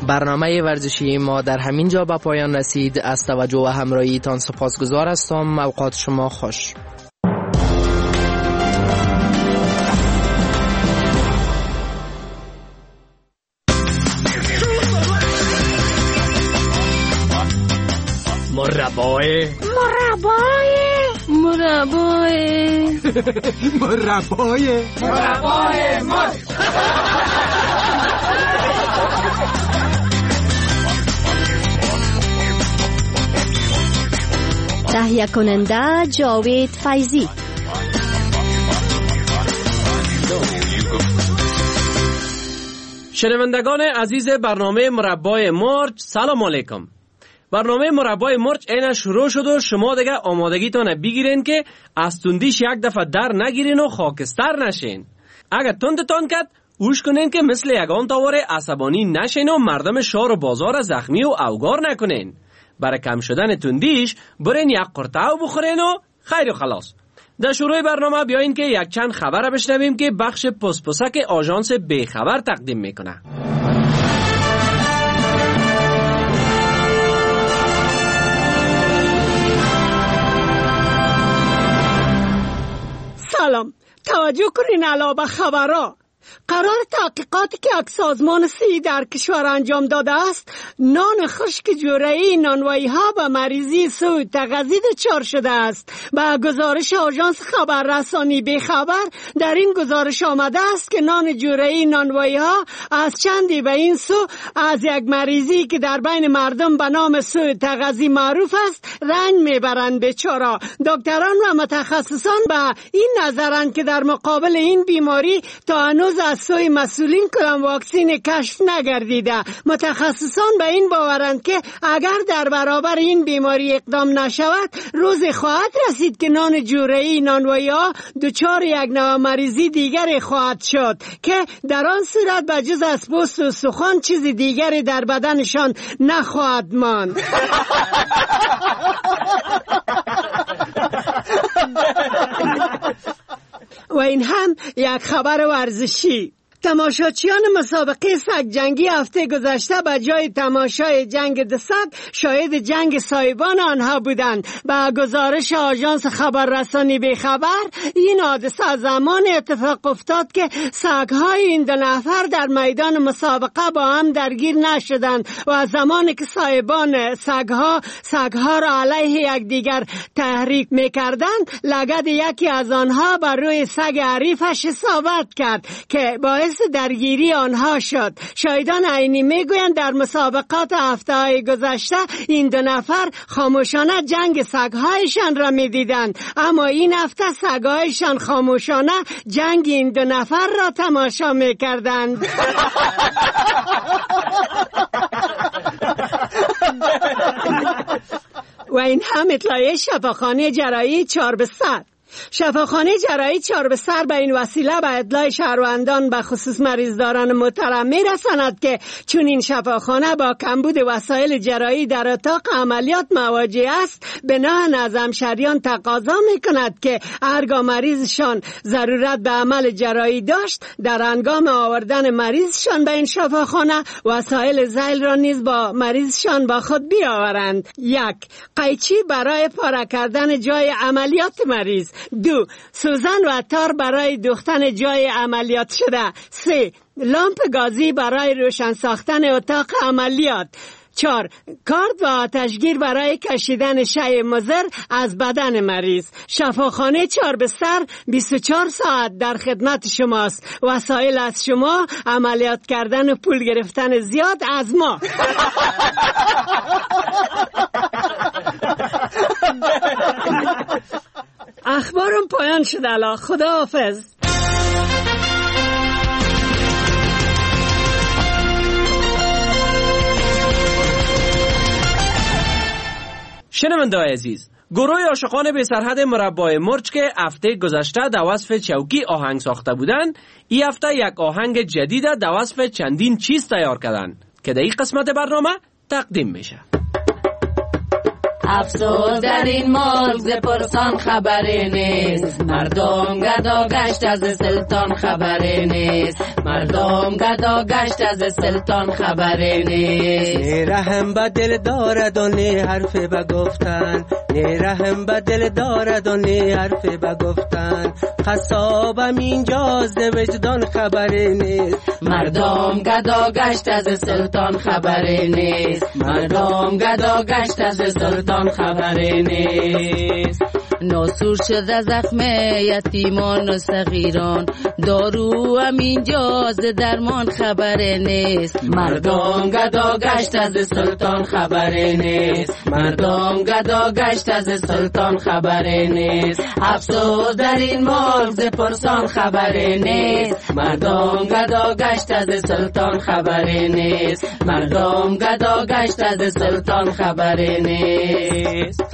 برنامه ورزشی ما در همین جا به پایان رسید. از توجه و همراهیتان سپاسگزار هستم. اوقات شما خوش. مربای مربای مربای مربای مربای مرد. تهیه کننده جاوید فیضی. شنوندگان عزیز برنامه مربای مرچ، سلام علیکم. برنامه مربای مرچ اینا شروع شد و شما دیگه آمادگیتون بگیرین که از تندیش یک دفعه در نگیرین و خاکستر نشین. اگر تندتان کرد اوش کنین که مثل یگان تاور عصبانی نشین و مردم شهر و بازار زخمی و اوگار نکنین. برای کم شدن تندیش برین یک قرطه بخورین و خیر و خلاص. در شروع برنامه بیاین که یک چند خبر بشنویم که بخش پسپسک آژانس بیخبر تقدیم میکنه. سلام، توجه کنین علاوه خبرها. قرار تحقیقاتی که یک سازمان سی در کشور انجام داده است، نان خشک جورایی نانوایی ها به مریضی سوء تغذیه دچار شده است. با گزارش آژانس خبررسانی بیخبر در این گزارش آمده است که نان جورایی نانوایی ها از چندی به این سو از یک مریضی که در بین مردم به نام سوء تغذیه معروف است رنج میبرند. بیچاره دکتران و متخصصان به این نظرند که در مقابل این بیماری تا هنوز از سوی مسئولین کدام واکسین کشف نگردیده. متخصصان به این باورند که اگر در برابر این بیماری اقدام نشود روزی خواهد رسید که نان جورایی نانوایی ها دچار یک نوع مریضی دیگری خواهد شد که در آن صورت به جز از پوست و سخن چیز دیگری در بدنشان نخواهد ماند. و این هم یک خبر ورزشی. تماشاچیان مسابقه سگ جنگی هفته گذشته به جای تماشای جنگ د سگ شاهد جنگ سایبان آنها بودند. با گزارش آژانس خبررسانی بیخبر این حادثه زمان اتفاق افتاد که سگ‌های این دو نفر در میدان مسابقه با هم درگیر نشدند و زمانی که سایبان سگ‌ها سگ‌ها را علیه یکدیگر تحریک می‌کردند لگد یکی از آنها بر روی سگ حریفش اصابت کرد که باعث درگیری آنها شد. شاهدان عینی میگویند در مسابقات هفته های گذشته این دو نفر خاموشانه جنگ سگهایشان را میدیدند، اما این هفته سگهایشان خاموشانه جنگ این دو نفر را تماشا میکردند. و این هم اطلاعیه شفاخانه جراحی چهار به صد. شفاخانه جراحی چهار به سر به این وسیله به اطلاع شهروندان به خصوص مریضداران محترم میرساند که چون این شفاخانه با کمبود وسایل جراحی در اتاق عملیات مواجه است، بنا نظم شریان تقاضا میکند که هرگاه مریضشان ضرورت به عمل جراحی داشت در هنگام آوردن مریضشان به این شفاخانه وسایل ذیل را نیز با مریضشان با خود بیاورند. یک، قیچی برای پاره کردن جای عملیات مریض. دو، سوزن و تار برای دوختن جای عملیات شده. سه، لامپ گازی برای روشن ساختن اتاق عملیات. چهار، کارد و آتشگیر برای کشیدن شیء مضر از بدن مریض. شفاخانه چهار به سر بیست و چهار ساعت در خدمت شماست. وسایل از شما، عملیات کردن و پول گرفتن زیاد از ما. اخبارم پایان شد. الا خدا حافظ. شنونده‌های عزیز، گروه عاشقان بی سرحد مربای مرچ که هفته گذشته در وصف چوکی آهنگ ساخته بودند، این هفته یک آهنگ جدید در وصف چندین چیز تیار کردند که در این قسمت برنامه تقدیم میشه. افسوس در این ملک ز پرسان خبری نیست. مردم گدا گشت از سلطان خبری نیست. مردم گدا گشت از سلطان خبری نیست. نی رحم به دل دارد و نی حرف بگفتن. نی رحم به دل دارد و نی حرف بگفتن. قصابم اینجا ز وجدان خبری نیست. مردم گدا گشت از سلطان خبری نیست. مردم گدا گشت از سلطان خبری نیست. ناسور شده زخم یتیمان و صغیران. دارو هم اینجا ز درمان خبری نیست. مردم گدا گشت از سلطان خبری نیست. مردم گدا گشت از سلطان خبری نیست. افسوس در این ملک ز پرسان خبری نیست. مردم گدا گشت از سلطان خبری نیست. مردم گدا گشت از سلطان خبری نیست.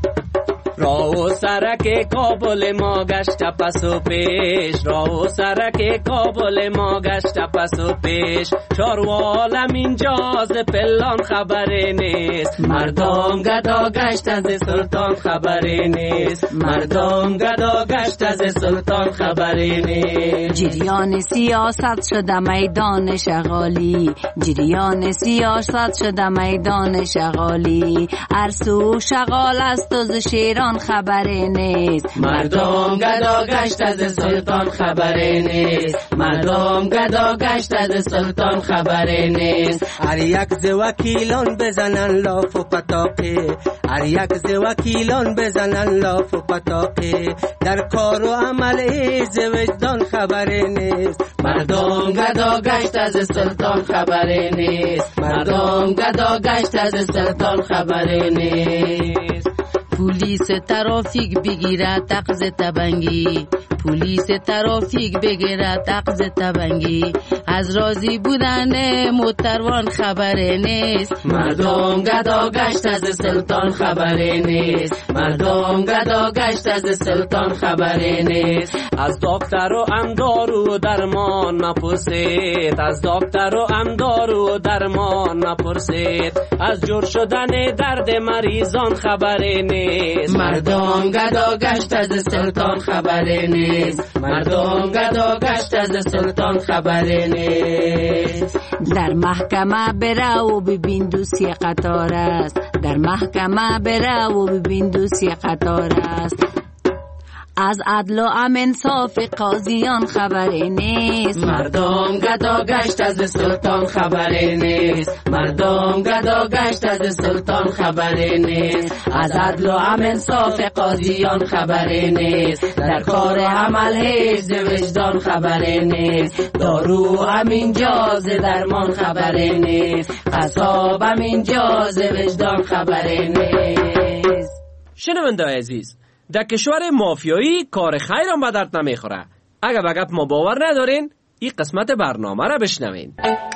راه و سرک کابل ما گشت پس و پیش. راه و سرک کابل ما گشت پس و پیش. چاروالم اینجا ز پلان خبری نیست. مردم گدا گشت از سلطان خبری نیست. مردم گدا گشت از سلطان خبری نیست. جریان سیاست شده میدان شغالی. جریان سیاست شده میدان شغالی. هر سو شغال است و ز شیران خبری نیست. مردم گدا گشت از سلطان خبری نیست. مردم گدا گشت از سلطان خبری نیست. هر یک ز وکیلان بزنن لاف و پتاقی. هر یک ز وکیلان بزنن لاف و پتاقی. در کار و عمل ز وجدان خبری نیست. مردم گدا گشت از سلطان خبری نیست. مردم گدا گشت از سلطان خبری نیست. پلیس ترافیک بگیره تقض تبنگی. پلیس ترافیک بگیره تقض تبنگی. از راضی بودن متروان خبری نیست. مردم گدا گشت از سلطان خبری نیست. مردم گدا گشت از سلطان خبری نیست. از دکتر و اندارو درمان نپرسید. از دکتر و اندارو درمان نپرسید. از جور شدن درد مریضان خبری نیست. مردم گدا گشت از سلطان خبری نیست. مردم گدا گشت از سلطان خبری نیست. در محکمه بره و ببین دوستی قطار است. در محکمه بره و ببین دوستی قطار است. از عدل و انصاف قاضیان خبری نیست. مردم گدا گشت از سلطان خبری نیست. مردم گدا گشت از سلطان خبری نیست. از عدل و انصاف قاضیان خبری نیست. در کار عمل هیچ ز وجدان خبری نیست. دارو همین جاز درمان خبری نیست. قصاب همین جاز وجدان خبری نیست. شنونده عزیز، در کشور مافیایی کار خیر هم به درد نمیخوره. اگر به گپ ما باور ندارین، این قسمت برنامه را بشنوین.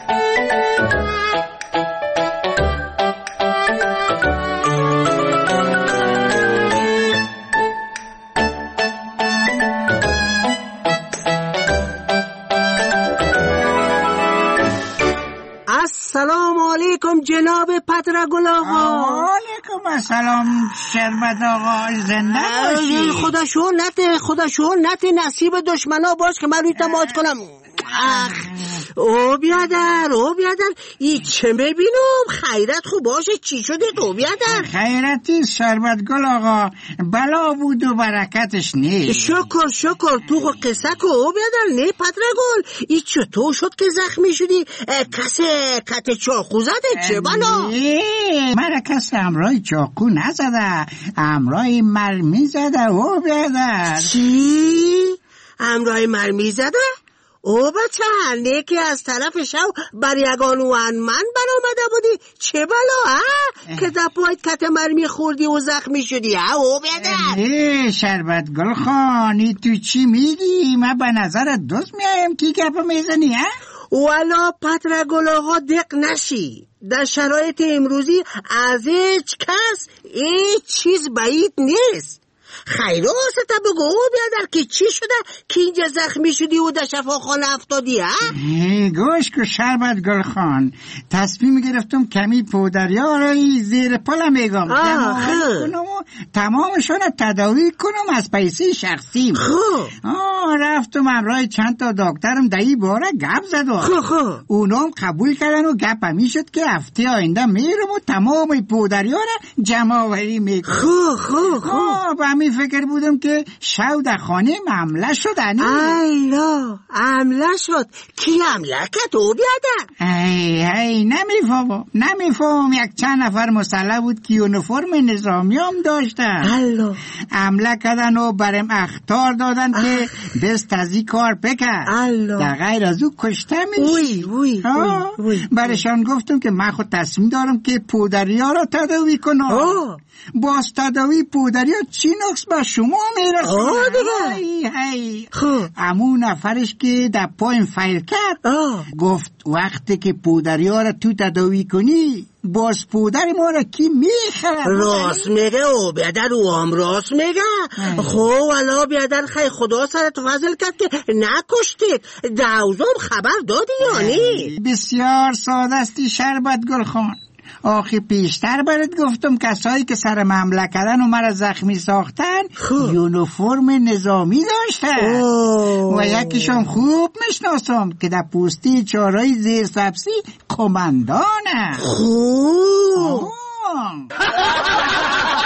السلام علیکم جناب پدرگل آقا. علیکم السلام شربت آقا، زنده باشی. خدا شو نته خدا شو نته نصیب دشمنا باش که من روی تماس کنم. اخ او بیادر او بیادر ای چه ببینم خیرت خوب باشه. چی شده تو بیادر؟ خیرتی شربت گل آقا، بلا بود و برکتش نیست. شکر شکر تو قصه که او بیادر. نه پدرگل ای چطور شد که زخمی شدی؟ کسی کت چاقو زده چه بلا؟ من کسی امرای چاقو نزده، امرای مرمی زده او بیادر. چی؟ امرای مرمی زده؟ او بچه هنده که از طرف شو بر یگان و من برآمده بودی چه بلا ها که در پایت کت مرمی خوردی و زخمی شدی ها او بیادر؟ ای شربت گل خانی تو چی میگی؟ من به نظر دوست میایم کی گپ میزنی ها؟ والا پدرگل آقا دق نشی. در شرایط امروزی از هیچ کس هیچ چیز بعید نیست. خیراست تا بگو بیادر که چی شده که اینجا زخمی شدی و در شفاخانه افتادی ها؟ گوش که شربت گل خان تصمیم گرفتم کمی پودریا رای زیر پلم بگم کنم و تمامشون تداوی کنم از پیسی شخصیم. آه رفتم همراه چند تا دکترم دایی باره گپ زد و اونام قبول کردن و گپ همی شد که هفته آینده میرم و تمام پودریا را جمع آوری میکنم. خو خو خو با همی فکر بودم که شو در خانه حمله شدن. ایلا حمله شد؟ کی حمله که تو بیاده؟ ای ای نمیفهم نمیفهم یک چند نفر مسلح بود که یونیفرم نظامی هم داشتن. الله حمله کردن و برم اخطار دادن که دست از این کار بکن. در غیر از او کشته میشی. برشان گفتم که من خود تصمیم دارم که پودریا را تداوی کنم. باز تداوی پودریا چی نقص به شما میرسه؟ هی هی امون نفرش که در پایم فیل کرد آه. گفت وقتی که پودریا را تو تداوی کنی باز پودر ما را کی میخره؟ راست میگه او بیادر او هم راست میگه. خب والا بیادر خیلی خدا سرت فضل کرد که نکشتید. دوزم خبر دادی یعنی؟ بسیار ساده استی شربت گل خان. آخی پیشتر برات گفتم کسایی که سر حمله کردن و مرا زخمی ساختن یونیفرم نظامی داشتن و یکیشون خوب میشناسم که در پوستی چارای زیر سبزی قماندانه. خوب